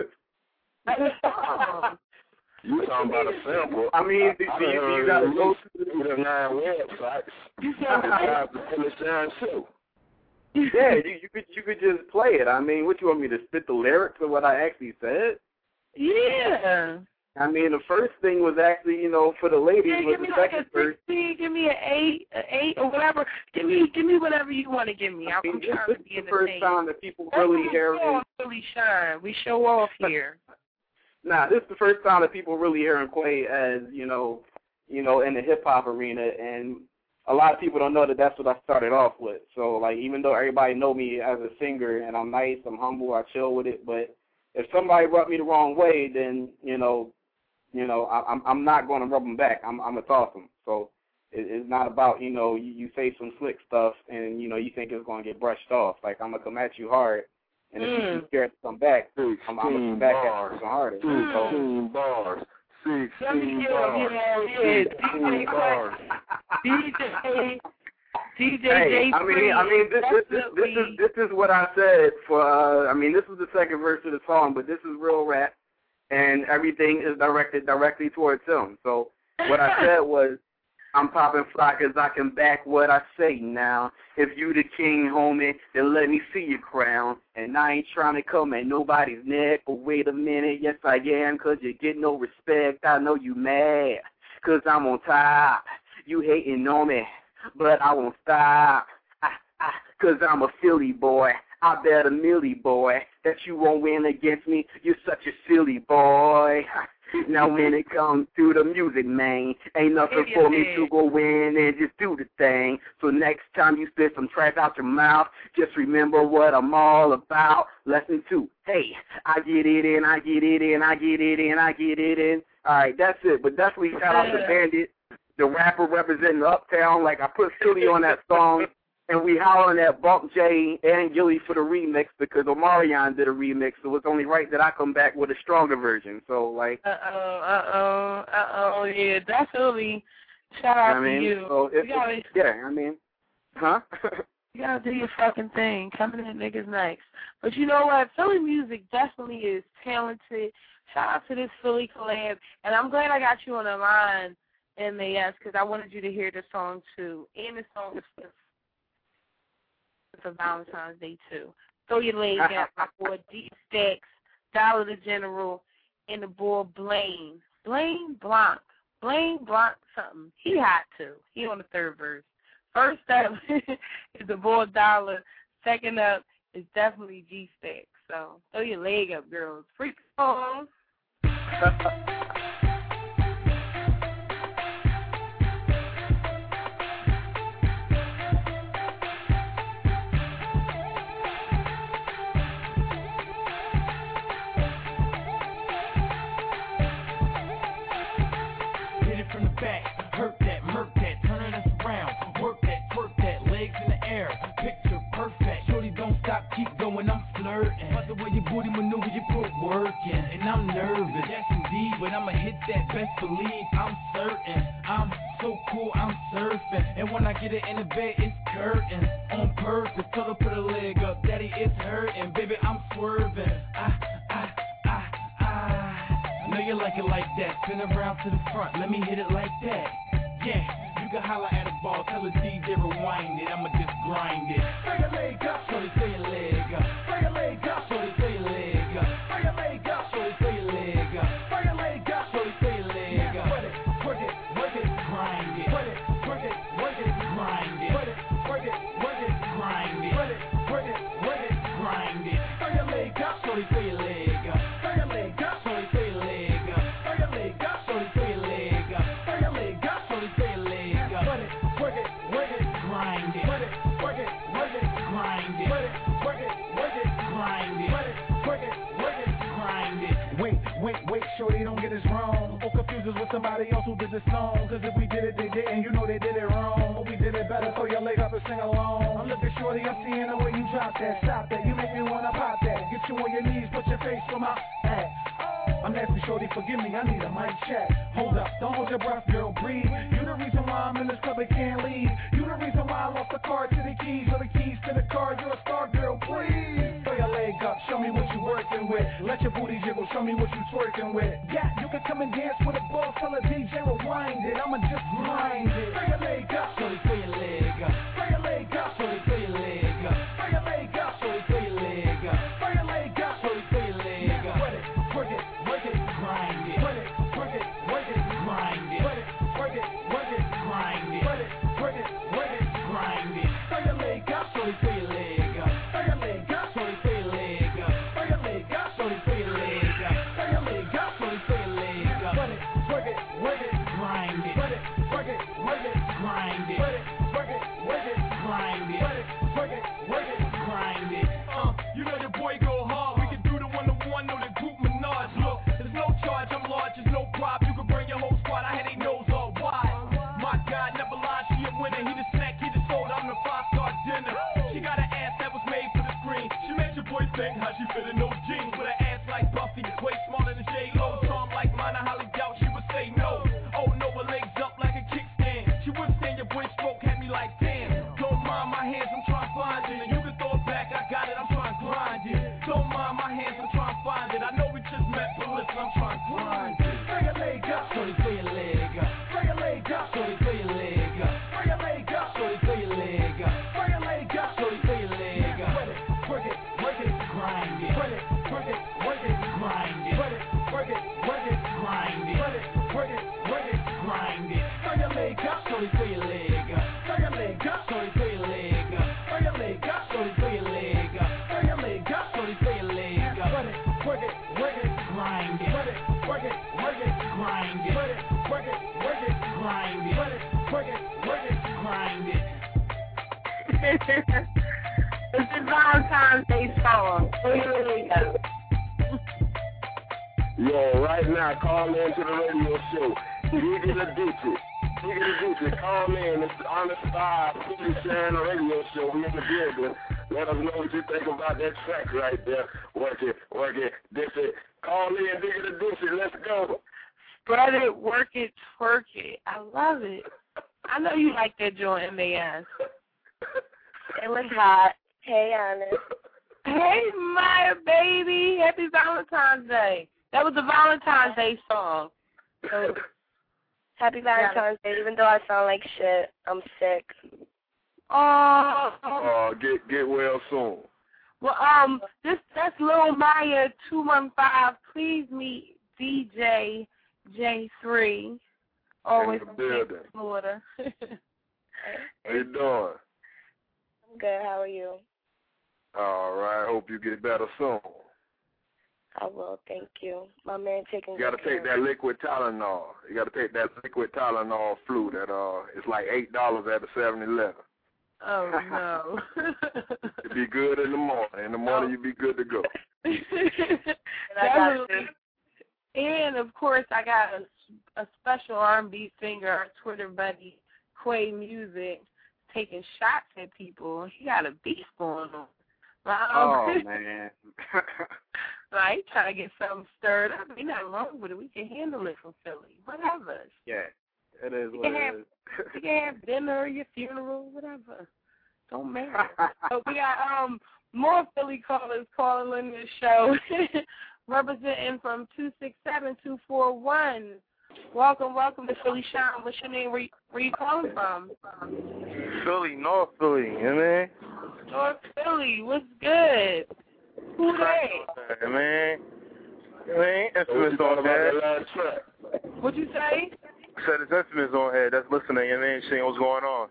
You talking about a sample? I mean, do, do, you, do you gotta go to the nine websites? You have the Philly Shine too. Yeah, you, you could you could just play it. I mean, what you want me to spit the lyrics of what I actually said? Yeah. I mean, the first thing was actually, you know, for the ladies. Yeah, was give me the like second a sixteen, give me an eight, an eight or whatever. Give me, give me whatever you want to give me. I'm, I mean, I'm this, trying this to be is the first time that people really hear it. Philly Shine. We show off here. Nah, this is the first time that people really hear him play as, you know, you know, in the hip hop arena, and a lot of people don't know that that's what I started off with. So, like, even though everybody know me as a singer, and I'm nice, I'm humble, I chill with it, but if somebody rubbed me the wrong way, then, you know, you know, I, I'm I'm not going to rub them back. I'm I'm gonna toss them. So it, it's not about, you know, you, you say some slick stuff and, you know, you think it's going to get brushed off. Like, I'm gonna come at you hard, and if mm. you're scared to come back, I'm, I'm gonna come back at you some harder. Sixteen so, bars. Sixteen bars. Yeah, Sixteen bars. D J. D J hey, I mean, I mean, this, this, this, this is this is what I said for. Uh, I mean, this was the second verse of the song, but this is real rap, and everything is directed directly towards him. So What I said was, I'm popping fly 'cause I can back what I say now. If you the king, homie, then let me see your crown. And I ain't trying to come at nobody's neck, but wait a minute, yes I am, 'cause you get no respect. I know you mad, 'cause I'm on top. You hating on me, but I won't stop. Ah, ah, 'cause I'm a Philly boy. I bet a milli, boy, that you won't win against me. You're such a silly boy. Now when it comes to the music, man, ain't nothing for me to go in and just do the thing. So next time you spit some trash out your mouth, just remember what I'm all about. Lesson two, hey, I get it in, I get it in, I get it in, I get it in. All right, that's it. But definitely shout out to Bandit, the rapper representing Uptown. Like, I put Philly on that song. And we hollering at Bump J and Gilly for the remix because Omarion did a remix, so it's only right that I come back with a stronger version. So, like... Uh-oh, uh-oh, uh-oh, yeah, definitely. Shout out I mean, to you. So it, you gotta, it, yeah, I mean, huh? You gotta do your fucking thing. Coming in niggas next. But you know what? Philly music definitely is talented. Shout out to this Philly collab. And I'm glad I got you on the line, M A S, because I wanted you to hear the song, too. And the song is for for Valentine's Day too. Throw your leg out, my boy D Stacks, Dollar the General, and the boy Blaine. Blaine Blanc. Blaine Blanc something. He hot too. He on the third verse. First up is the boy Dollar. Second up is definitely G Stacks. So throw your leg up, girls. Freak song. Hurt that, murk that, turn us around. Work that, twerk that, legs in the air. Picture perfect. Shorty don't stop, keep going, I'm flirting. But the way your booty maneuver, you put work in. And I'm nervous, yes indeed. But I'ma hit that, best believe, I'm certain. I'm so cool, I'm surfing. And when I get it in the bed, it's curtain. On purpose, tell her put a leg up. Daddy, it's hurting. Baby, I'm swerving. I, I, I, I know you like it like that. Spin around to the front, let me hit it like that. Yeah, you can holler at a ball, tell the D J rewind it, I'ma just grind it. Throw your leg up, shorty, throw your leg up. Throw your leg up, shorty, throw your leg up. Throw your leg up, shorty, throw your leg up. Throw your leg up, shorty, throw your leg up. Work it, work it, work it, grind it. Work it, work it, work it, grind it. Work it, work it, work it, grind it. Work it, work it, work it, grind it. Throw your leg up, shorty, throw your leg up. Throw your leg up, shorty, throw your leg up. Throw your leg up, shorty, throw your leg up. Throw your leg up, shorty, throw your leg up. Work it, work it, work it, grind it. Work it, work it, work it, grind it. Work it, work it, work it, grind it. Work it, work it, work it, grind it. Wait, wait, wait, shorty, don't get us wrong. Or confuse us with somebody else who did this song. Cause if we did it, they didn't, you know they did it wrong. But we did it better, throw your leg up and sing along. I'm looking shorty, I'm seeing the way you drop that. Stop that, you make me wanna pop that. Get you on your knees, put your face for my ass. I'm nasty, shorty, forgive me, I need a mic check. Hold up, don't hold your breath, girl, breathe. You the reason why I'm in this club, I can't leave. You the reason why I lost the car to the keys, or the keys to the car, you're a star, girl, please. Throw your leg up, show me what you working with. Let your booty jiggle, show me what you twerking with. Yeah, you can come and dance with a boss, tell a D J rewind it, I'ma just grind it. Throw your leg up, shorty, throw your leg up. Throw your leg up, shorty, throw your leg up. Throw your leg up, shorty, throw your leg up. Throw your leg up, shorty, throw your leg up. Work it, work it, work it, grind it. Work it, work it, work it, grind it. Work it, work it, work it, grind it. Work it, work it, work it, grind it. Throw your leg up, shorty, throw your leg up. Throw your leg up, shorty, throw your leg up. Throw your leg up, shorty, throw your leg up. Throw your leg up, shorty, throw your leg up. Work it, work it, work it, grind it. Work it, work it, work it, grind it. Work it, work it, work it, grind it. Work it, work it, work it, grind it. Throw your leg up, shorty, throw your leg up. Throw your leg up, shorty, throw your leg up. Throw your leg up, shorty, throw your leg up. Throw your leg up, shorty, throw your leg up. Work it, work it, work it, grind it. Work it, work it, work it, grind it. Work it, work it, work it, grind it. Work it, work it, work it, grind it. It's the Valentine's Day song. Throw your leg up. Yo, right now, call in to the radio show. Diggy the Ditchy. Diggy the Ditchy, call in. It's the Honest Five Philly Sharon Radio Show. We in the building. Let us know what you think about that track right there. Work it, work it, dish it. Call in, Diggy the Ditchy. Let's go. Spread it, work it, twerk it. I love it. I know you like that joint, M A S. It was hot. Hey, Honest. Hey, Maya, baby. Happy Valentine's Day. That was the Valentine's Day song. So, happy Valentine's Day, even though I sound like shit. I'm sick. Oh. Oh, get get well soon. Well, um, this that's Lil Maya two one five. Please meet D J J three. Always in the building. Florida. How you doing? I'm good. How are you? All right. Hope you get better soon. I will. Thank you. My man taking. You got to take that liquid Tylenol. You got to take that liquid Tylenol flu. That uh, it's like eight dollars at the seven eleven. Oh no. You be good in the morning. In the morning, you be good to go. Definitely. And of course, I got a, a special R and B singer, our Twitter buddy, Quay Music, taking shots at people. He got a beef going on. Oh man. Right, trying to get something stirred up. Ain't nothing wrong with it. We can handle it from Philly. Whatever. Yeah, it is You what can it have, is. you can have dinner, your funeral, whatever. Don't matter. So we got um more Philly callers calling in this show, representing from two six seven two four one. Welcome, welcome to Philly Shine. What's your name? Where you, where you calling from? Philly, North Philly, you know what I mean? North Philly, what's good? Who they? I mean, you know, Infamous on here. What'd you say? I said it's Infamous on here that's listening, you know what I mean, seeing what's going on.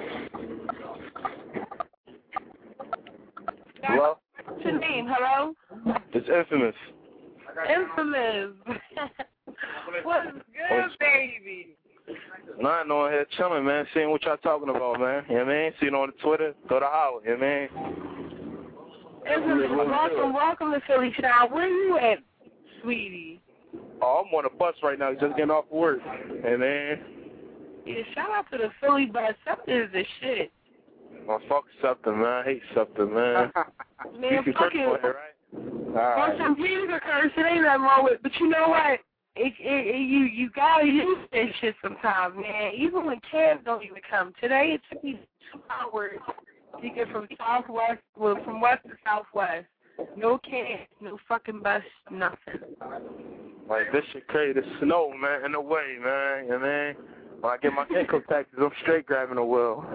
Hello? What's your name? Hello? It's Infamous. Infamous. What's good, baby? Nothing on here chilling, man, seeing what y'all talking about, man. You know what I mean? Seeing on the Twitter, throw the holler, you know what I mean? Infamous, welcome, welcome to Philly Shine. Where you at, sweetie? Oh, I'm on a bus right now, just getting off work. Hey, man. Yeah, shout out to the Philly bus. Something is the shit. Oh, fuck something, man. I hate something, man. Man, you fucking. It, right? All right. Some people are curse. It ain't nothing wrong with it. But you know what? It, it, it, you you gotta use that shit sometimes, man. Even when cabs don't even come. Today it took me two hours to get from southwest, well, from west to southwest. No cabs, no fucking bus, nothing. Like this shit crazy. The snow, man, in the way, man. You know what I mean? When I get my income taxes, I'm straight grabbing the wheel.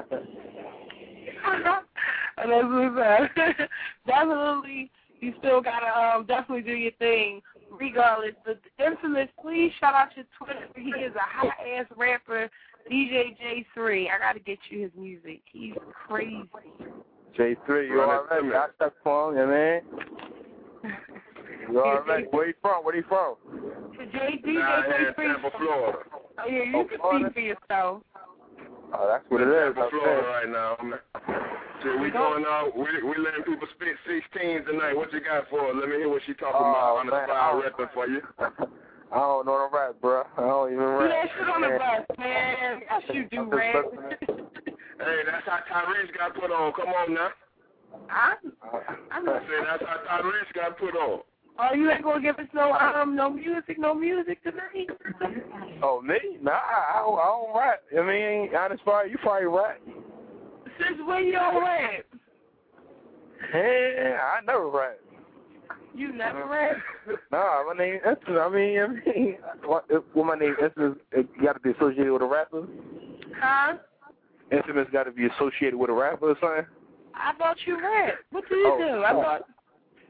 And that's what's up. Definitely, you still gotta um definitely do your thing. Regardless, the Infamous, please shout out your Twitter. He is a hot ass rapper, D J J three. I gotta get you his music. He's crazy. J three, you already? I stuck for him, you know what I mean? You already? Where you from? Where you from? J D J three. Tampa, Florida. Oh yeah, you can speak for yourself. Oh, that's what it is. Tampa, Florida right now, man. So we going out, we we letting people spit sixteen tonight. What you got for us? Let me hear what she talking oh, about on the man, spot rapping for you. I don't know the rap, bro. I don't even rap. Do that shit on the bus, man. Yes, you do rap. Hey, that's how Tyrese got put on. Come on now. I, I know. I said that's how Tyrese got put on. Oh, you ain't gonna give us no um no music, no music tonight? Oh, me? Nah, I don't, I don't rap. I mean, honest fire, you probably rap. Since when you don't rap? Yeah, I never rap. You never rap? Nah, my name is I mean, I mean, what, what my name is, it got to be associated with a rapper? Huh? Infamous got to be associated with a rapper or something? I thought you rap. What do you oh, do? I thought.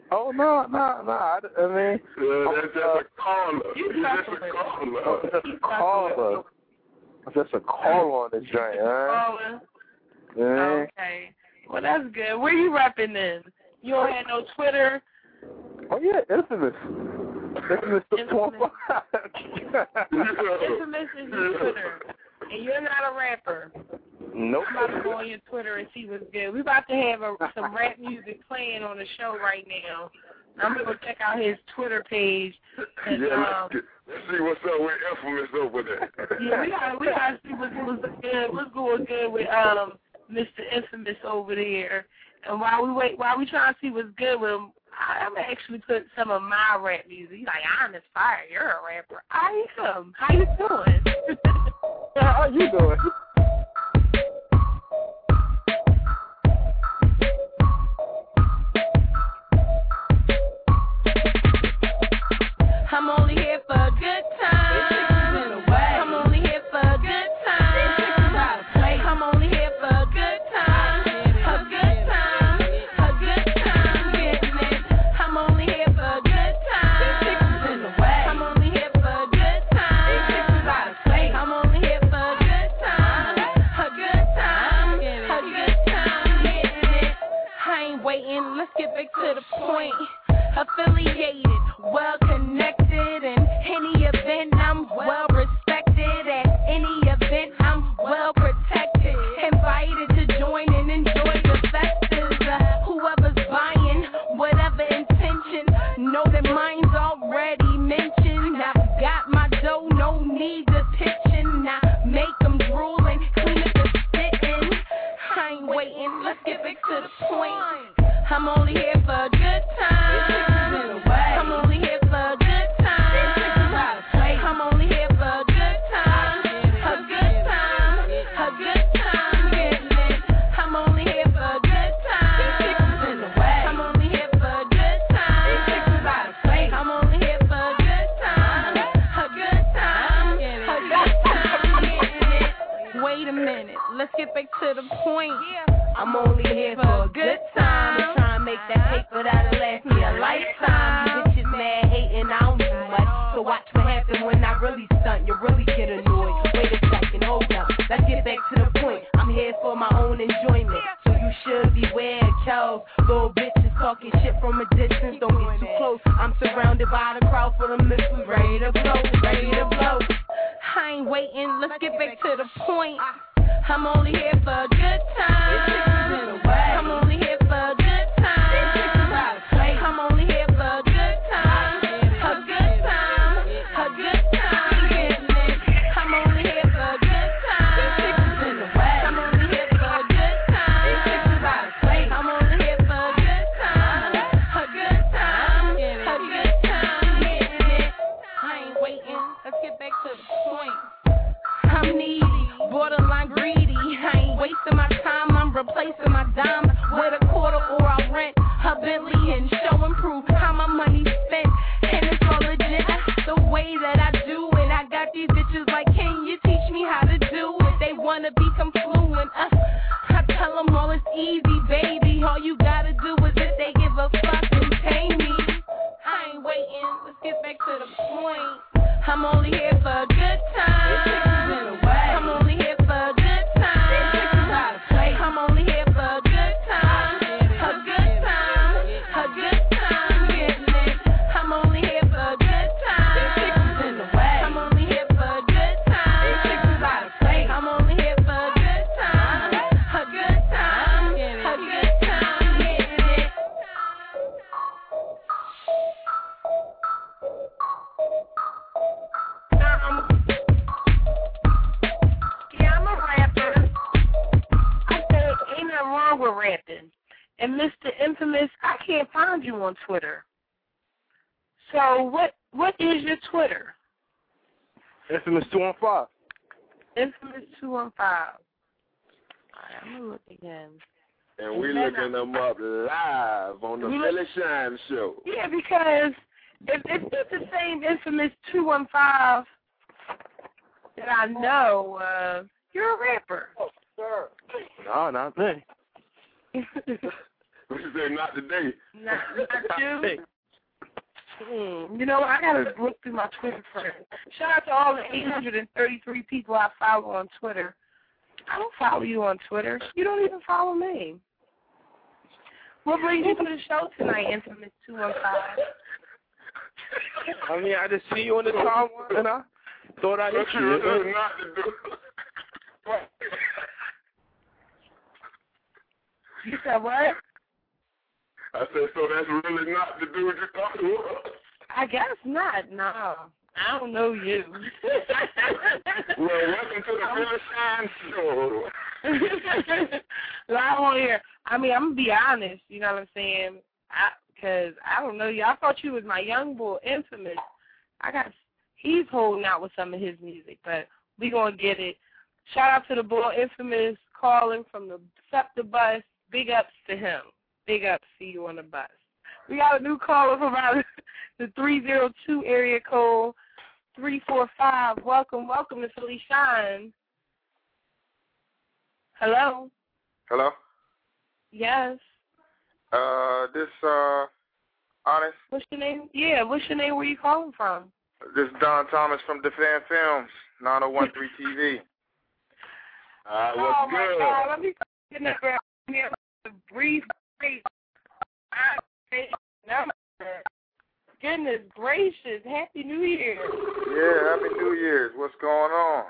Oh no, no, no. I, I mean, yeah, that's just uh, a caller. You That's just a caller. That's a caller. That's a call on this joint, huh? Caller. Yeah. Okay. Well, that's good. Where you repping then? You don't have no Twitter? Oh yeah, infamous. Infamous. Infamous. Infamous is your Twitter, and you're not a rapper. Nope. I'm about to go on your Twitter and see what's good. We're about to have a, some rap music playing on the show right now. I'm going to go check out his Twitter page. And, yeah, um, let's, let's see what's up with Infamous over there. Yeah, we got we got to see what's, what's good. What's going good with um Mister Infamous over there. And while we wait, while we trying to see what's good with him, I'm actually put some of my rap music. He's like, I'm inspired. You're a rapper. I am. How you doing? How you doing? I'm only here for a good time. I'm only here for a good time. I'm only here for a good time. A good time. A good time. Getting it. I'm only here for a good time. I'm only here for a good time. I'm only here for a good time. A good time. A good time. Getting it. I ain't waiting. Let's get back to the point. Affiliated, well connected, in any event I'm well respected. At any event I'm well protected. Invited to join and enjoy the festives. Uh, whoever's buying, whatever intention, know that mine's already mentioned. I've got my dough, no need to pitching. Now make them drool and clean up the spitting. I ain't waiting, let's get back to the point. I'm only here for a good time. I'm only here for a good time. I'm only here for a good time. A good time. A good time. Getting it. I'm only here for a good time. I'm only here for a good time. I'm only here for a good time. A good time. A good time. Getting it. Wait a minute. Let's get back to the point. I'm only here for a good time. I'm trying to make that paper that'll last me a lifetime. You bitches mad hating, I don't do much. So watch what happens when I really stunt. You really get annoyed. Wait a second, hold up. Let's get back to the point. I'm here for my own enjoyment. So you should beware, Charles. Little bitches talking shit from a distance. Don't get too close. I'm surrounded by the crowd for the missiles. Ready to blow, ready to blow. I ain't waiting. Let's get back to the point. I'm only here for a good time. I'm only here for a good time. I'm only here for a good time. A good time. A good time. Getting it. I'm only here for a good time. I'm only here for a good time. I'm only here for a good time. A good time. A good time. Getting it. I ain't waiting. Let's get back to the point. I'm needy, borderline greedy. I ain't wasting my time, I'm replacing my dimes with a quarter or I rent a Bentley and show and prove how my money's spent. And it's all legit, the way that I do it. I got these bitches like, can you teach me how to do it? They wanna become fluent, uh, I tell them all it's easy, baby. All you gotta do is if they give a fuck and pay me. I ain't waiting, let's get back to the point. I'm only here for a good time. I'm only here for a good time. I'm only here for a good time. A good time. A good time. Getting it. I'm only here for a good time. I'm only here for a good time. I'm only here for a good time. A good time. A good time. Getting it. Um, yeah, I'm a rapper. I say ain't nothing wrong with rapping. And Mister Infamous, I can't find you on Twitter. So what what is your Twitter? Infamous two one five. Infamous two one five. Alright, I'm gonna look again. And we looking them up live on the Philly Shine Show. Yeah, because if, if it's the same Infamous two one five that I know, uh, you're a rapper. Oh, sir. No, not me. What you say? Not today. Not, not you. Mm, you know, I gotta look through my Twitter friends. Shout out to all the eight hundred thirty-three people I follow on Twitter. I don't follow you on Twitter. You don't even follow me. What brings you to the show tonight, Infamous two one five? I mean, I just see you on the timeline, and I thought I'd hit you. Not to do. You said what? I said, so that's really not the dude you thought it was? I guess not, no. I don't know you. Well, welcome to the Billy Shine Show. Well, I want to hear, I mean, I'm going to be honest, you know what I'm saying? Because I, I don't know you. I thought you was my young boy, Infamous. I got, he's holding out with some of his music, but we going to get it. Shout out to the boy, Infamous, calling from the Scepter bus. Big ups to him. Big ups to you on the bus. We got a new caller from out the three oh two area code, three four five. Welcome, welcome to Philly Shine. Hello? Hello? Yes. Uh, this, uh, Honest? What's your name? Yeah, what's your name? Where you calling from? This is Don Thomas from Defend Films, nine oh one three T V. Uh, what's oh, my good? God. Let me get that back here. Brief, brief. Goodness gracious. Happy New Year. Yeah, Happy New Year's. What's going on?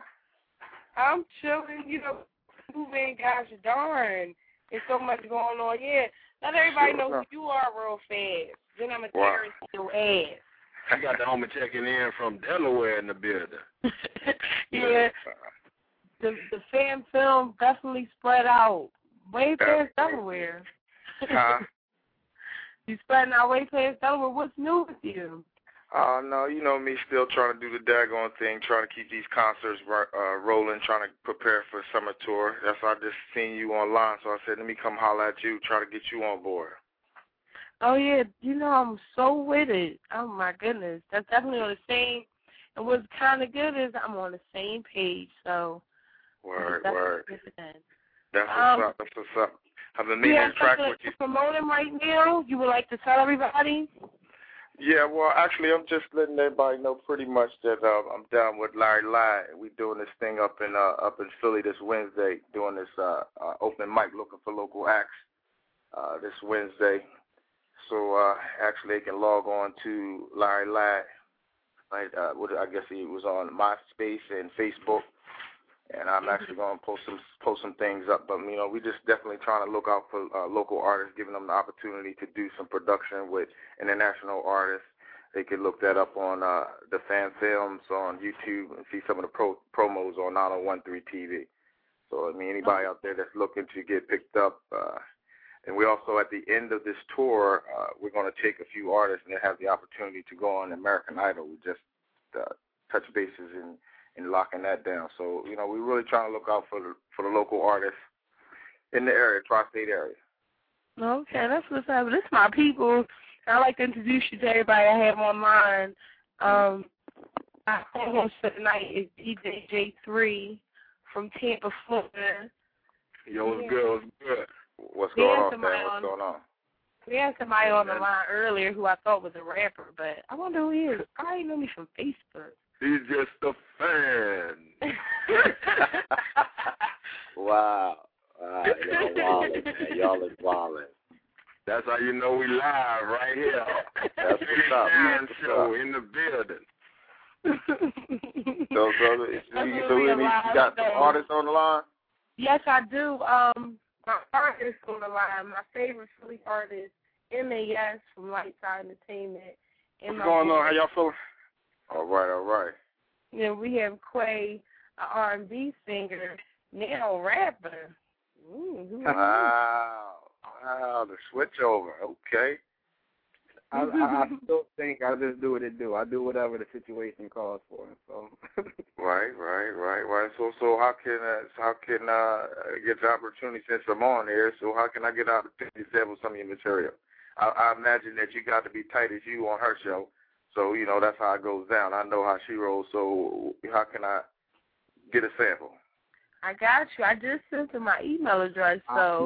I'm chilling, you know, moving, gosh darn. There's so much going on. Yeah, let everybody know who you are real fast. Then I'm a terrorist your ass. I got the homie checking in from Delaware in the building. Yeah. The the fan film definitely spread out way past Delaware. Huh? You spreading out way past Delaware. What's new with you? Oh, uh, no, you know me, still trying to do the daggone thing, trying to keep these concerts uh, rolling, trying to prepare for summer tour. That's why I just seen you online, so I said, let me come holler at you, try to get you on board. Oh, yeah, you know, I'm so with it. Oh, my goodness. That's definitely on the same, and what's kind of good is I'm on the same page, so. Word, that's word. That's what's um, up, that's what's up. I've been meaning to track with you. Promoting right now, you would like to tell everybody? Yeah, well, actually, I'm just letting everybody know pretty much that uh, I'm down with Larry Lai. We're doing this thing up in uh, up in Philly this Wednesday, doing this uh, uh, open mic, looking for local acts uh, this Wednesday. So uh, actually, they can log on to Larry Lai. Right, uh, what, I guess he was on MySpace and Facebook. And I'm actually going to post some post some things up. But, you know, we just definitely trying to look out for uh, local artists, giving them the opportunity to do some production with international artists. They could look that up on uh, the Fan Films on YouTube and see some of the pro- promos on nine oh one three T V. So, I mean, anybody out there that's looking to get picked up. Uh, and we also, at the end of this tour, uh, we're going to take a few artists and they have the opportunity to go on American Idol. We just uh, touch bases and and locking that down. So, you know, we're really trying to look out for the for the local artists in the area, tri-state area. Okay, that's what's up. This is my people. I'd like to introduce you to everybody I have online. Um, my co-host for tonight is D J J three from Tampa, Florida. Yo, what's good? What's good? What's going on, man? What's going on? We had somebody on the line earlier who I thought was a rapper, but I wonder who he is. I know me from Facebook. He's just a fan. Wow. Wow. Y'all wildin', man. Y'all is wildin'. That's how you know we live right here. That's what's up. Fan show in the building. So, brother, so, so we need, you got some artists on the line? Yes, I do. Um, my artist on the line, my favorite Philly artist, M A S from Lightside Entertainment. What's going on? How y'all feeling? All right, all right. Then we have Quay, an R and B singer, now a rapper. Ooh, wow. Wow, the switch over. Okay. I, I, I still think I just do what it do. I do whatever the situation calls for. So. Right, right, right, right. So, so how can uh, how can uh get the opportunity since I'm on here? So how can I get the opportunity to sample some of your material? I, I imagine that you got to be tight as you on her show. So, you know, that's how it goes down. I know how she rolls, so how can I get a sample? I got you. I just sent her my email address, so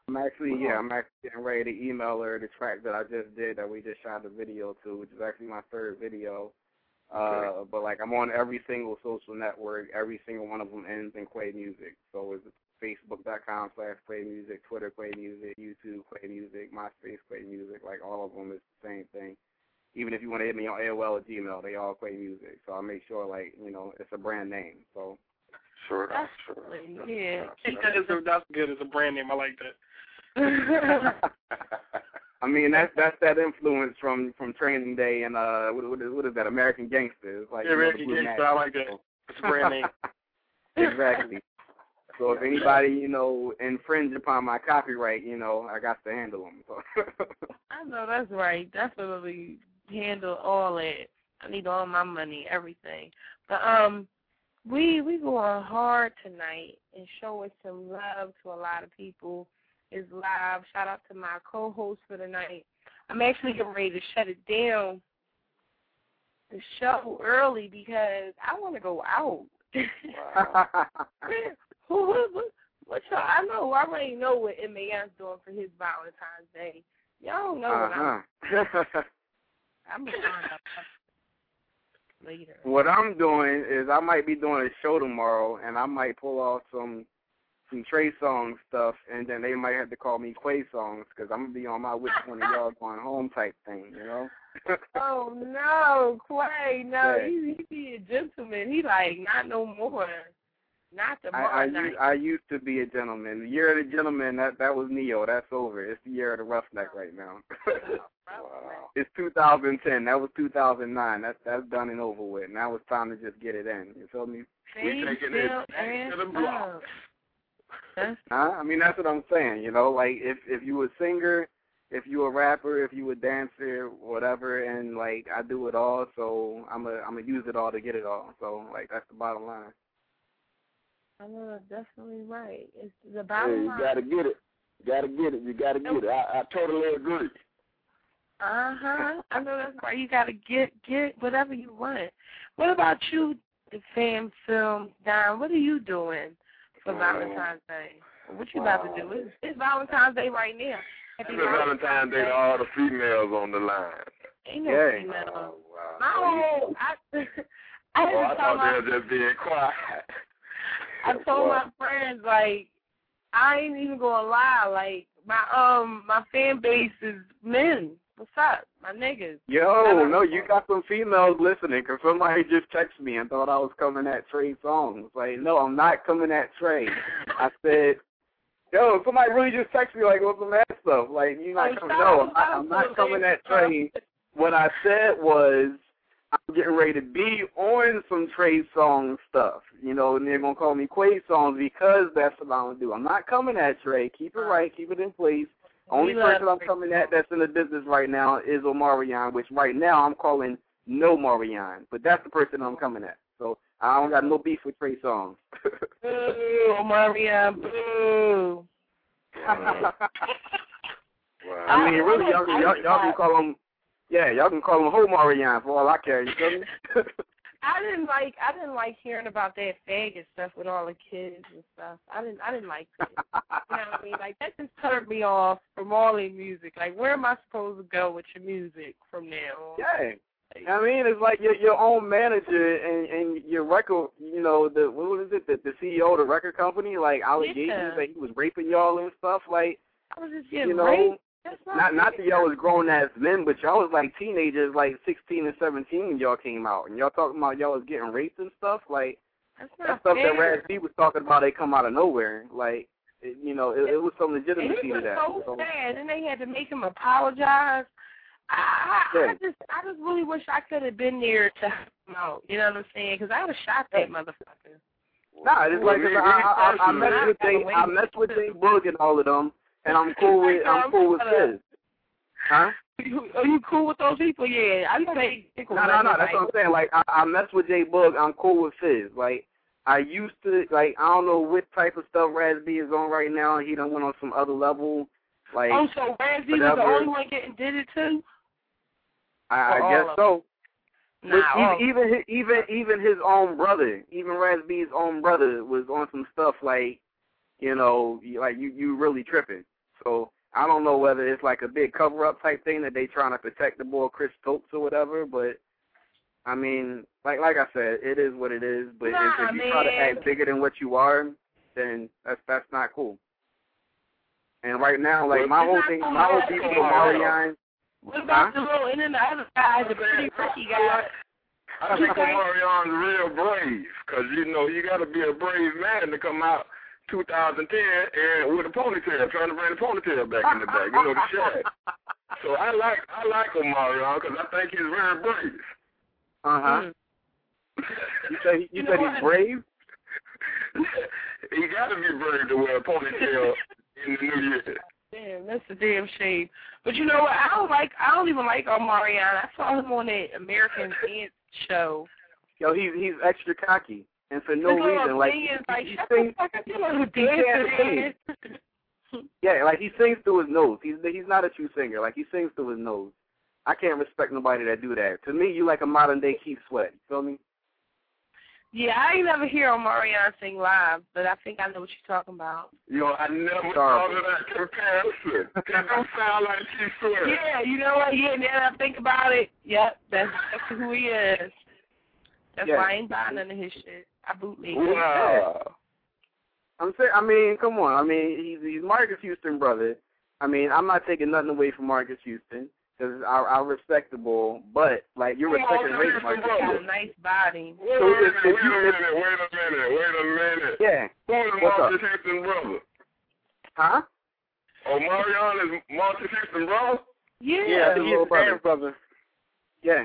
I'm actually, yeah, I'm actually getting ready to email her the track that I just did that we just shot the video to, which is actually my third video. Okay. Uh, but like I'm on every single social network, every single one of them ends in Quay Music. So it's Facebook.com slash Quay Music, Twitter Quay Music, YouTube Quay Music, MySpace Quay Music. Like all of them is the same thing. Even if you want to hit me on A O L or Gmail, they all Quay Music. So I make sure, like, you know, it's a brand name. So. Sure. That's sure. Yeah. That's, that's good as a brand name. I like that. I mean, that's that's that influence from, from Training Day and uh, what, what, is, what is that? American Gangster. It's like, yeah, American Gangster. I like that. It's a brand name. Exactly. So if anybody, you know, infringe upon my copyright, you know, I got to handle them. So. I know that's right. Definitely handle all that. I need all my money, everything. But um, we we going hard tonight and showing some love to a lot of people. Is live. Shout out to my co-host for the night. I'm actually getting ready to shut it down, the show early because I want to go out. Who, what, what y'all? I know. I already know what M A N's doing for his Valentine's Day. Y'all don't know uh-huh. what I'm. I'm gonna find out later. What I'm doing is I might be doing a show tomorrow, and I might pull off some. some Trey Songz stuff, and then they might have to call me Quay Songs because I'm going to be on my which one of y'all going home type thing, you know? Oh, no, Quay, no, yeah. he, he be a gentleman. He like, not no more. Not tomorrow I, I, night. used, I used to be a gentleman. The year of the gentleman, that, that was Neo. That's over. It's the year of the roughneck right now. Wow. It's two thousand ten. That was two thousand nine. That's, that's done and over with. Now it's time to just get it in. You feel me? We taking it back to the block. Huh? I mean, that's what I'm saying, you know, like, if, if you a singer, if you a rapper, if you a dancer, whatever, and, like, I do it all, so I'm a, I'm going to use it all to get it all. So, like, that's the bottom line. I know, that's definitely right. It's the bottom hey, you line. You got to get it. You got to get it. You got to get it. I, I totally agree. Uh-huh. I know that's right. You got to get, get whatever you want. What about you, the Fam Film, Don? What are you doing for Valentine's Day? What you wow. about to do? It's, it's Valentine's Day right now. Happy Valentine's Day to all the females on the line. Ain't no yeah. female. Oh, wow. My whole, I, I, oh, I thought my, they were just being quiet. I told my friends, like, I ain't even gonna lie, like, my um my fan base is men. What's up, my niggas? Yo, no, you got some females listening, because somebody just texted me and thought I was coming at Trey Songz. Like, no, I'm not coming at Trey. I said, yo, somebody really just texted me, like, what's some that stuff? Like, you not coming, no, I, I'm not coming at Trey. What I said was, I'm getting ready to be on some Trey Songz stuff, you know, and they're going to call me Quay Songs because that's what I'm going to do. I'm not coming at Trey. Keep it right. Keep it in place. Only person I'm coming at that's in the business right now is Omarion, which right now I'm calling No Marion, but that's the person I'm coming at. So I don't got no beef with Trey Songz. Boo, Omarion, boo. Wow. I mean, really, y'all, y'all, y'all can call him, yeah, y'all can call him Homarion for all I care. You feel me? I didn't like I didn't like hearing about that faggot stuff with all the kids and stuff. I didn't I didn't like that. You know what I mean? Like that just turned me off from all the music. Like where am I supposed to go with your music from now on? Yeah. I mean, it's like your your own manager and and your record, you know, the what was it, the, the C E O of the record company, like allegations yeah. that he was raping y'all and stuff. Like, I was just getting you know, raped. That's not not not that y'all was grown ass men, but y'all was like teenagers, like sixteen and seventeen when y'all came out, and y'all talking about y'all was getting raped and stuff. Like that's that stuff fair. that Raz B was talking about, they come out of nowhere. Like it, you know, it, it was some legitimacy to that. It was so sad, and they had to make him apologize. I, I, yeah. I just I just really wish I could have been there to help him out. You know what I'm saying? Because I would have shot that motherfucker. Nah, it's like cause I, I, I, I messed with they I messed with they Boog and all of them. And I'm cool with I'm cool with Fizz. Huh? Are you cool with those people? Yeah, I know they. No, no, no. That's what I'm saying. Like I, I mess with J Boog. I'm cool with Fizz. Like I used to. Like I don't know what type of stuff Raz B is on right now. He done went on some other level. Like oh, so Raz B was the only one getting did it too? I, I guess so. Nah, even, even even even his own brother, even Raz B's own brother was on some stuff like, you know, like you you really tripping. So I don't know whether it's like a big cover-up type thing that they trying to protect the boy Chris Stokes or whatever, but I mean, like like I said, it is what it is. But nah, if, if you man. try to act bigger than what you are, then that's that's not cool. And right now, like my whole thing, my whole beef with Omarion. What about huh? the little and then the other guy, the pretty freaky guy? I think Omarion's real brave, because, you know, you got to be a brave man to come out two thousand ten and with a ponytail, trying to bring the ponytail back in the back, you know, the shag. So I like I like Omarion because I think he's very brave. Uh-huh. Mm. You said, you You said know he's what? brave? He got to be brave to wear a ponytail in the new year. Damn, that's a damn shame. But you know what? I don't like. I don't even like Omarion. I saw him on that American Dance show. Yo, he's he's extra cocky, and for no Look at reason. him Like, singing, he, like he shut sings, the fuck up, you know who he can't dances sing. Yeah, like he sings through his nose. He's he's not a true singer. Like he sings through his nose. I can't respect nobody that do that. To me, you like a modern day Keith Sweat. You feel me? Yeah, I ain't never hear Omarion sing live, but I think I know what you're talking about. Yo, I never thought of that comparison. That don't sound like Keith Sweat. Yeah, you know what? Yeah, now that I think about it, yep, that's, that's who he is. That's Yeah. why I ain't buying none of his shit. I bootleg. Wow. I'm saying. I mean, come on. I mean, he's he's Marcus Houston, brother. I mean, I'm not taking nothing away from Marcus Houston because I I respectable, but like you're respecting Oh, race, he's Marcus. got a nice body. Wait a minute, wait a minute, wait a minute, wait a minute. Yeah. Who is What's Marcus up? Houston's brother? Huh? Omarion is Marcus Houston's brother? Yeah, Yeah, he's he's little brother. brother. Yeah.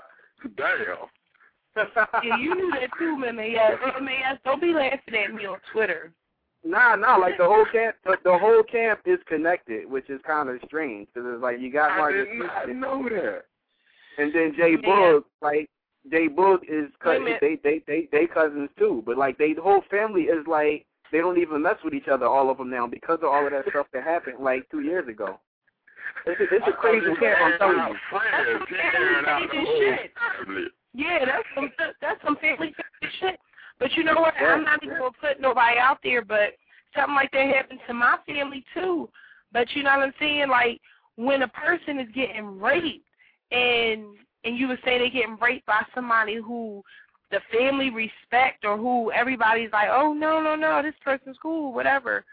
Damn. Yeah, you knew that too, man. Yes, man. Yes, don't be laughing at me on Twitter. Nah, nah. Like the whole camp, the, the whole camp is connected, which is kind of strange because it's like you got I Marcus did not Houston, know that. and then Jay Yeah. Boog, like Jay Boog is Wait a cousin. minute. They they they they cousins too, but like they the whole family is like they don't even mess with each other, all of them now, because of all of that stuff that happened like two years ago. It's a, it's a crazy camp, I'm telling you. Friends, he airing out the whole Shit. family. Yeah, that's some that's some family shit. But you know what? Yeah. I'm not even gonna put nobody out there, but something like that happened to my family too. But you know what I'm saying? Like when a person is getting raped, and and you would say they're getting raped by somebody who the family respect or who everybody's like, oh no no no, this person's cool, whatever.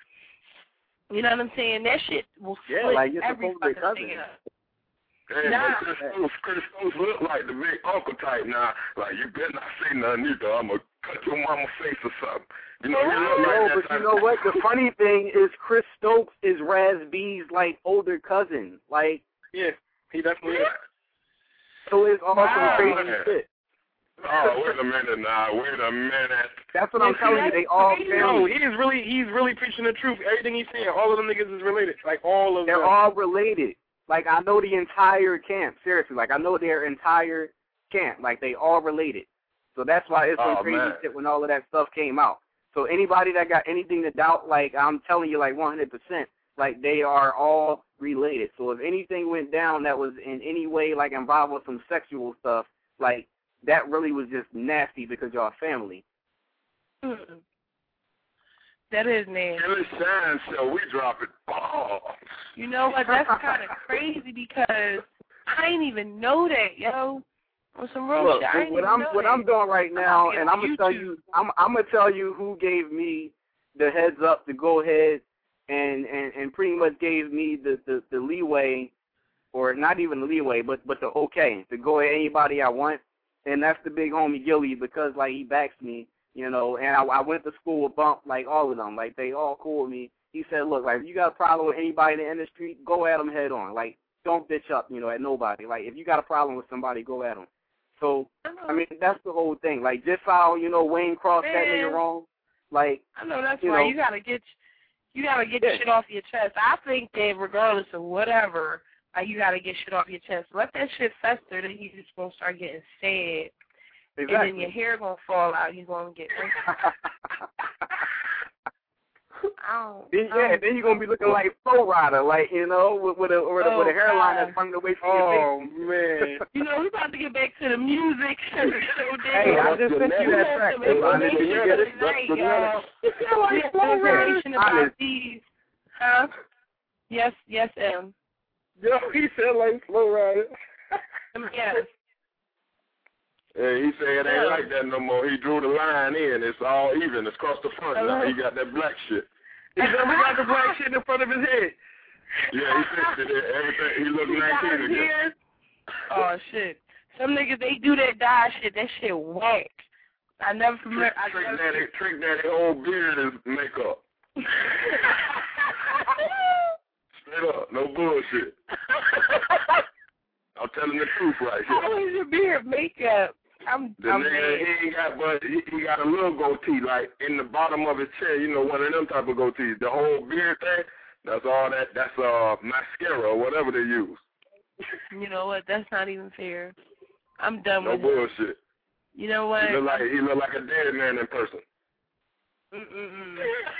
You know what I'm saying? That shit will Yeah, split like you're every supposed to be fucking cousins. thing up. Hey, Nah. but Chris Stokes, Chris Stokes look like the big uncle type now. Like, you better not say nothing either. I'm going to cut your mama's face or something. You know, he look No, like that but you type know of- what? The funny thing is Chris Stokes is Raz B's like older cousin. Like, Yeah, he definitely is. so it's all Wow. some crazy Man. shit. Oh, wait a minute now. Wait a minute. That's what I'm Yeah, telling you. They all crazy. No, family. he is really he's really preaching the truth. Everything he's saying, all of them niggas is related. Like all of They're them. all related. Like I know the entire camp. Seriously, like I know their entire camp. Like they all related. So that's why it's some Oh, crazy man. shit when all of that stuff came out. So anybody that got anything to doubt, like I'm telling you, like one hundred percent, like they are all related. So if anything went down that was in any way like involved with some sexual stuff, like that really was just nasty because y'all family. Mm-mm. That is nasty. Kelly Shine Show, we drop it. Oh. You know what? That's kind of crazy because I didn't even know that, yo. On some real Look, shit, I didn't what even I'm know what that. I'm doing right now, I'm and I'm gonna tell YouTube. you, I'm I'm gonna tell you who gave me the heads up to go ahead and and and pretty much gave me the the, the leeway, or not even the leeway, but but the okay to go at anybody I want, and that's the big homie Gilly because like he backs me, you know, and I, I went to school with Bump like all of them, like they all cool with me. He said, look, like if you got a problem with anybody in the industry, go at them head on, like don't bitch up, you know, at nobody. Like if you got a problem with somebody, go at them. So, I mean, that's the whole thing. Like, just how, you know, Wayne crossed that nigga Man. wrong. Like, I know that's you right. know, You gotta get you gotta get Yeah. shit off your chest. I think that regardless of whatever, like you gotta get shit off your chest. Let that shit fester, then you just gonna start getting sad, and then exactly. your hair gonna fall out. You're gonna get. I don't. Then, I yeah, don't- then you're going to be looking like Flow Rider, like, you know, with, with, a, with, a, with a Oh, hairline God. that's hung away from Oh your man. You know, we're about to get back to the music. so Hey, I just sent you that track. Some Hey, Lonnie, did you get it? information tonight, That's y'all. the We have some information about Honest. these, huh? Yes, yes, M. Yo, he said like Flow Rider. Yes. Yeah, he said it ain't Yeah. like that no more. He drew the line in. It's all even. It's across the front Hello? now. He got that black shit. He said we got the black shit in front of his head. Yeah, he fixed it. Everything. He looked He got nineteen his again. ears. Oh shit! Some niggas they do that dye shit. That shit whack. I never remember. I Trick never... Daddy, Trick Daddy whole beard is makeup. Straight up, no bullshit. I'm telling the truth right here. How is your beard makeup? I'm. The I'm nigga, mad. he ain't got, but he, he got a little goatee, like in the bottom of his chin. You know, one of them type of goatees. The whole beard thing. That's all that. That's uh mascara or whatever they use. You know what? That's not even fair. I'm done No with it. bullshit. You know what? He look like he look like a dead man in person. Mm-mm-mm.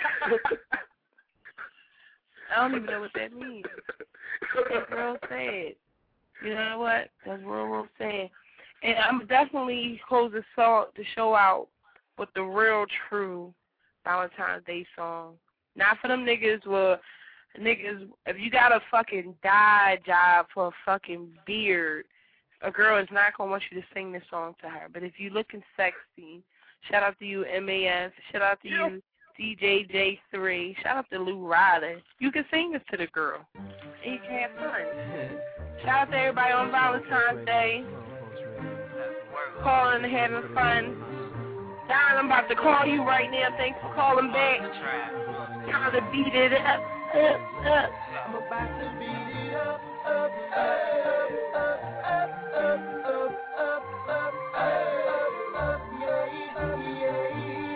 I don't even know what that means. That's real sad. You know what? That's real, real sad. And I'm definitely close the song to show out with the real, true Valentine's Day song. Not for them niggas where niggas, if you got a fucking dye job for a fucking beard, a girl is not going to want you to sing this song to her. But if you looking sexy, shout out to you, M A S. Shout out to you, D J J three. Shout out to Lou Ryder. You can sing this to the girl. And you can have fun. Shout out to everybody on Valentine's Day. Calling and having fun. Don, I'm about to call you right now. Thanks for calling back. Time to beat it up, up, up. I'm about to beat it up, up, up, up, up, up, up, up, up, up, up, yeah, yeah.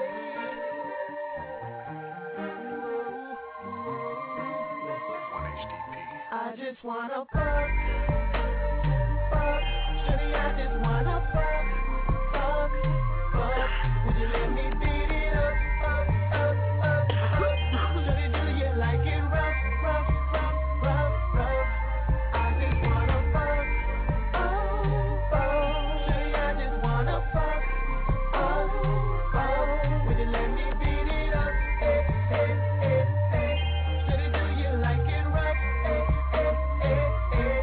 I just wanna fuck, fuck, shawty, I just wanna fuck, fuck, fuck. Would you let me beat it up, up, up, up, up? Shawty, do you like it rough, rough, rough, rough, rough? I just wanna fuck, oh, oh. Shawty, I just wanna fuck, oh, oh. Would you let me beat it up, eh, eh, eh, eh? Shawty, do you like it rough, eh, eh, eh, eh?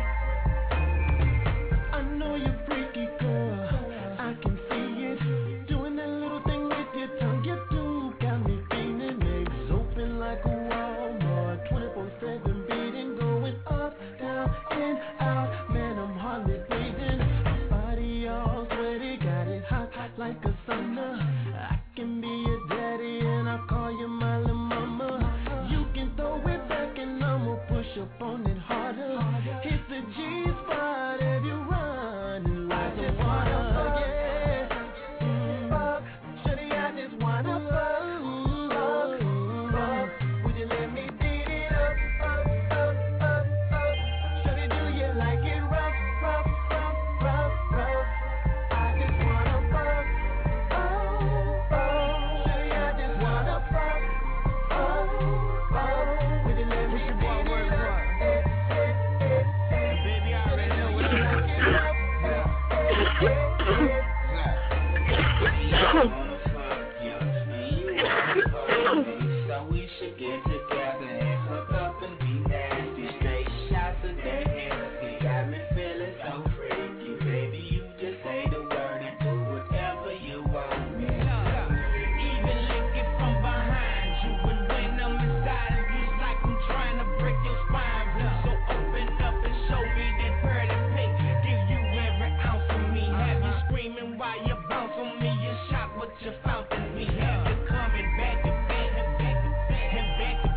I know you're freaky, girl. I can see it. Doing that little thing with your tongue, you do got me feeling. Legs open like a Walmart, twenty-four seven beating, going up, down, in, out. Man, I'm hardly breathing. Body all sweaty, got it hot, hot like a sauna. I can be your daddy and I call you my little mama. You can throw it back and I'ma push up on it harder. Hit the G spot if you run like a water, yeah. Mm. Fuck, shawty, I just wanna fuck, fuck, fuck. Would you let me beat it up, up, up, up, up? Shawty, do you like it rough, rough, rough, rough, rough? I just wanna fuck, oh, oh. Shawty, I just wanna fuck, oh, oh. Would you let me beat it up, eh, eh, eh, eh? Baby, I already know what you like it rough, eh, eh, eh. So we should get together and hook up and be nasty. Straight shots of that Hennessy got me feeling so freaky. Baby, you just say the word and do whatever you want me. Even lick it from behind you, and when I'm inside, it feels like I'm trying to break your spine. So open up and show me that pretty pink. Give you every ounce of me. Have you screaming while you bounce on me? You shot what you found in me. Have you coming back and back and back and back and back and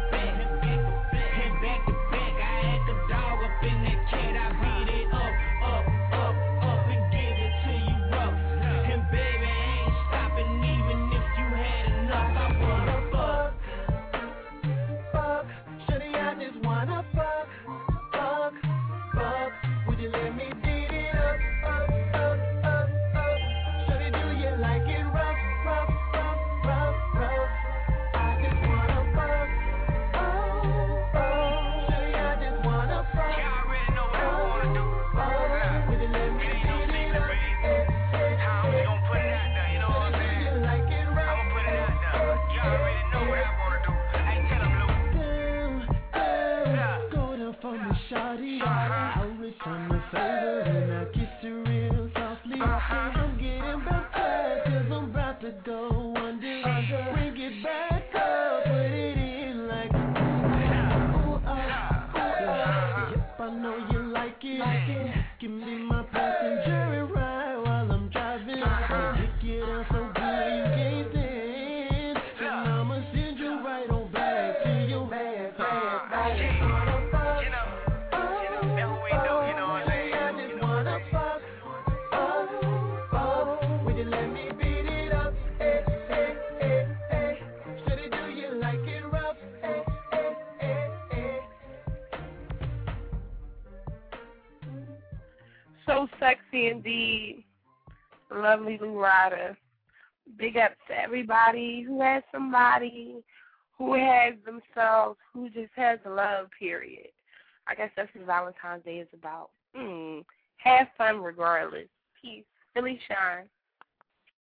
Bring it back up, put it in like ooh, ooh, ah, ooh, ah. Yep, I know you like it. Give me my passenger ride while I'm driving. Take it out so good you can't stand. And I'ma send you right on back to your man, man, man. So sexy indeed. Lovely Lou Ryder. Big up to everybody who has somebody, who has themselves, who just has love, period. I guess that's what Valentine's Day is about. Mm. Have fun regardless. Peace. Philly Shine.